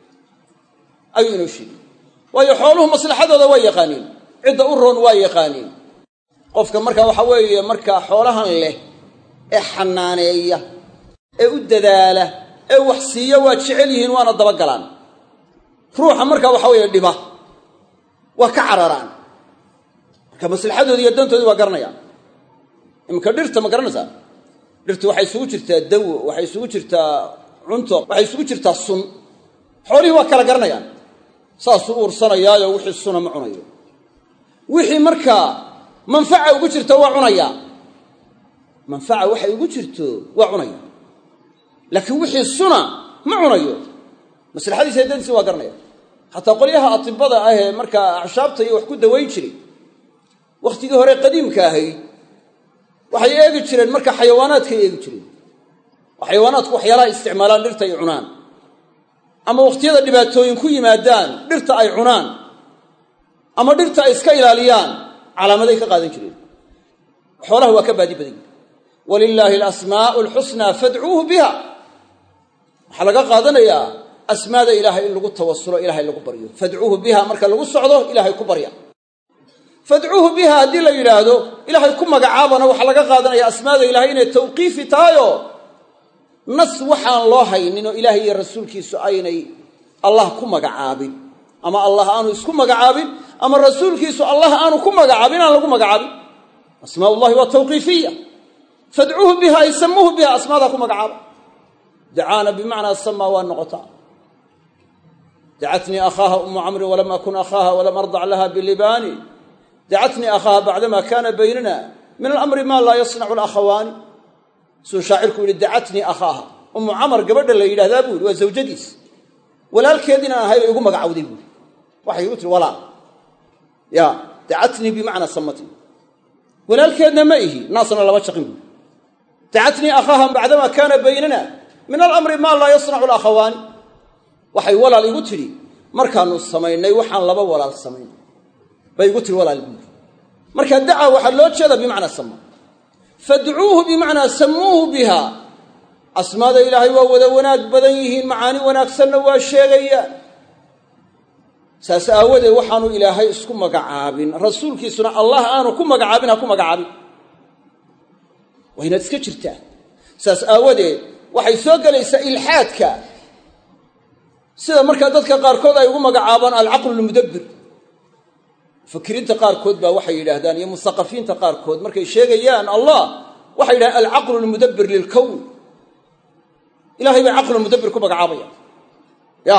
ayuu inoo sheegaya waayo xooluhu maslaxadooda waa yaqaaniin cidda u roon waa yaqaaniin qofka markaa waxaa weeye markaa xoolahan leh ee xanaaneeya ee u dadaala ee wax siiya waa jecel yihiin waana dabagalaan ruuxa markaa waxaa weeye dhiba waa ka cararaan marka maslaxadooda iyo dantoodii waa garanayaan iminka dhirta ma garanaysaa dhirtu waxay isugu jirtaa dawo waxay isugu jirtaa cunto waxay isugu jirtaa sun xoolihii waa kala garanayaan saasuu uursanayaayo wixii suna ma cunayo wixii markaa manfaca ugu jirto waa cunayaa manfaca waxay ugu jirto waa cunaya laakiin wixii suna ma cunayo maslaxadiisa iyo dantiisa waa garanaya xataa qolyaha atibada ah ee markaa axshaabta iyo wax ku dawayn jiray wakhtigii hore qadiimka ahayd waxay eegi jireen marka xayawaanaadkay eegi jireen oo xayawaanaadku waxyaalaha isticmaalaan dhirta ay cunaan ama wakhtiyada dhibaatooyin ku yimaadaan dhirta ay cunaan ama dhirta ay iska ilaaliyaan calaamaday ka qaadan jireen xoolaha waa ka baadi badan yihin walilaahi alasmaa'u alxusnaa fadcuuhu biha waxaa laga qaadanayaa asmaada ilaahay in lagu tawasulo ilaahay lagu baryo fadcuuhu biha marka lagu socdo ilaahay ku barya fadcuuhu biha haddii la yidhaahdo ilaahay ku magacaabana waxaa laga qaadanaya asmaada ilaahay inay tawqiifi tahayo nas waxaan loo haynin oo ilaahay iyo rasuulkiisu aynay allah ku magacaabin ama allah aanu isku magacaabin ama rasuulkiisu allah aanu ku magacaabin aan lagu magacaabin asmaa ullahi waa tawqiifiya fadcuuhu biha ay samuuhu biha asmaadaa ku magacaaba dacaana bimacnaa samaa waa noqotaa dacatnii akhaaha ummu camri walam akun akhaaha walam ardac laha bilibaani dacatnii akhaaha bacdama kaana baynana min alamri maa laa yasnacu alakhawaani suu shaacirku yihi dacatnii akhaaha ummu camar gabadha la yidhahdaa buu yihi waa zawjadiis walaalkeed inaan ahay bay igu magacawday buui waxay igu tiri walaal ya dacatnii bimacnaa samati walaalkeedna ma ihi naasna laba jaqin buui dacatnii akhaaha bacdama kaana baynana min alamri maa laa yasnacu alakhawaani waxay walaal igu tidhi markaanu samaynay waxaan laba walaal samayn bay igu tiri walaal buuri marka dacaa waxaa loo jeeda bimacnaa sama fadcuuhu bimacnaa samuuhu biha asmaada ilaahay waa wada wanaag badan yihiin macaani wanaagsanna waa sheegayaan saas aawadeed waxaanu ilaahay isku magacaabin rasuulkiisuna allah aanu ku magacaabin ha ku magacaabin waa inaad iska jirtaa saas aawadeed waxay soo gelaysaa ilxaadka sida markaa dadka qaarkood ay ugu magacaabaan alcaqlu lmudabbir mufakiriinta qaarkood baa waxay yidhaahdaan iyo musaqafiinta qaarkood markay sheegayaan allah waxay yidhahdaan alcaqlu lmudabbir lilkown ilahay bay caqlu mudabbir ku magacaabaya ya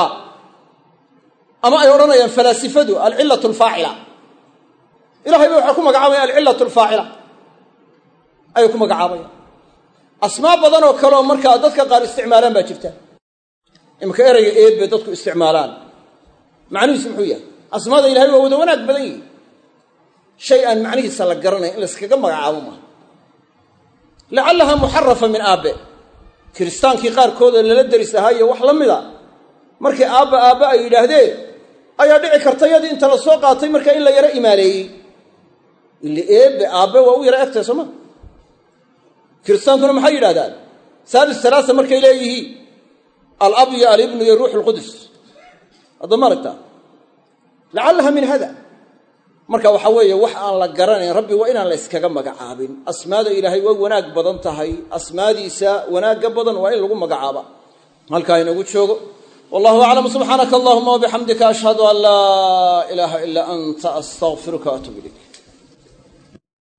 ama ay odhanayaan falaasifadu alcillatu alfaacila ilahay bay waxay ku magacaabayan alcillatu alfaacila ayay ku magacaabayaan asmaa badan oo kaleoo markaa dadka qaar isticmaalaan baa jirta iminka erayga eed bay dadku isticmaalaan macnihiisu muxuu yahay asmaada ilahay waa wada wanaag badan yihin shay aan macnihiisa la garanayn in layskaga magacaabo maaha lacallaha muxarafa min aabbe kiristaankii qaarkood oo lala deris ahaa iyo wax la mida markii aabba aabba ay yidhaahdeen ayaa dhici karta yadii inta la soo qaatay markaa in la yaro imaaleeyey ile eebbe aabbe waa u yaro egtay sooma kiristaankuna maxay yidhahdaan saalis salaasa markay leeyihiin alab iyo alibnu iyo ruuxu lqudus hadda ma aragtaa lacallaha min hada marka waxa weeye wax aan la garanayn rabbi waa inaan la iskaga magacaabin asmaada ilaahay way wanaag badan tahay asmaadiisa wanaaga badan waa in lagu magacaaba halka inagu joogo wallahu a'lam subhanaka allahumma wa bihamdika ashhadu an la ilaha illa anta astaghfiruka wa atubu ilayk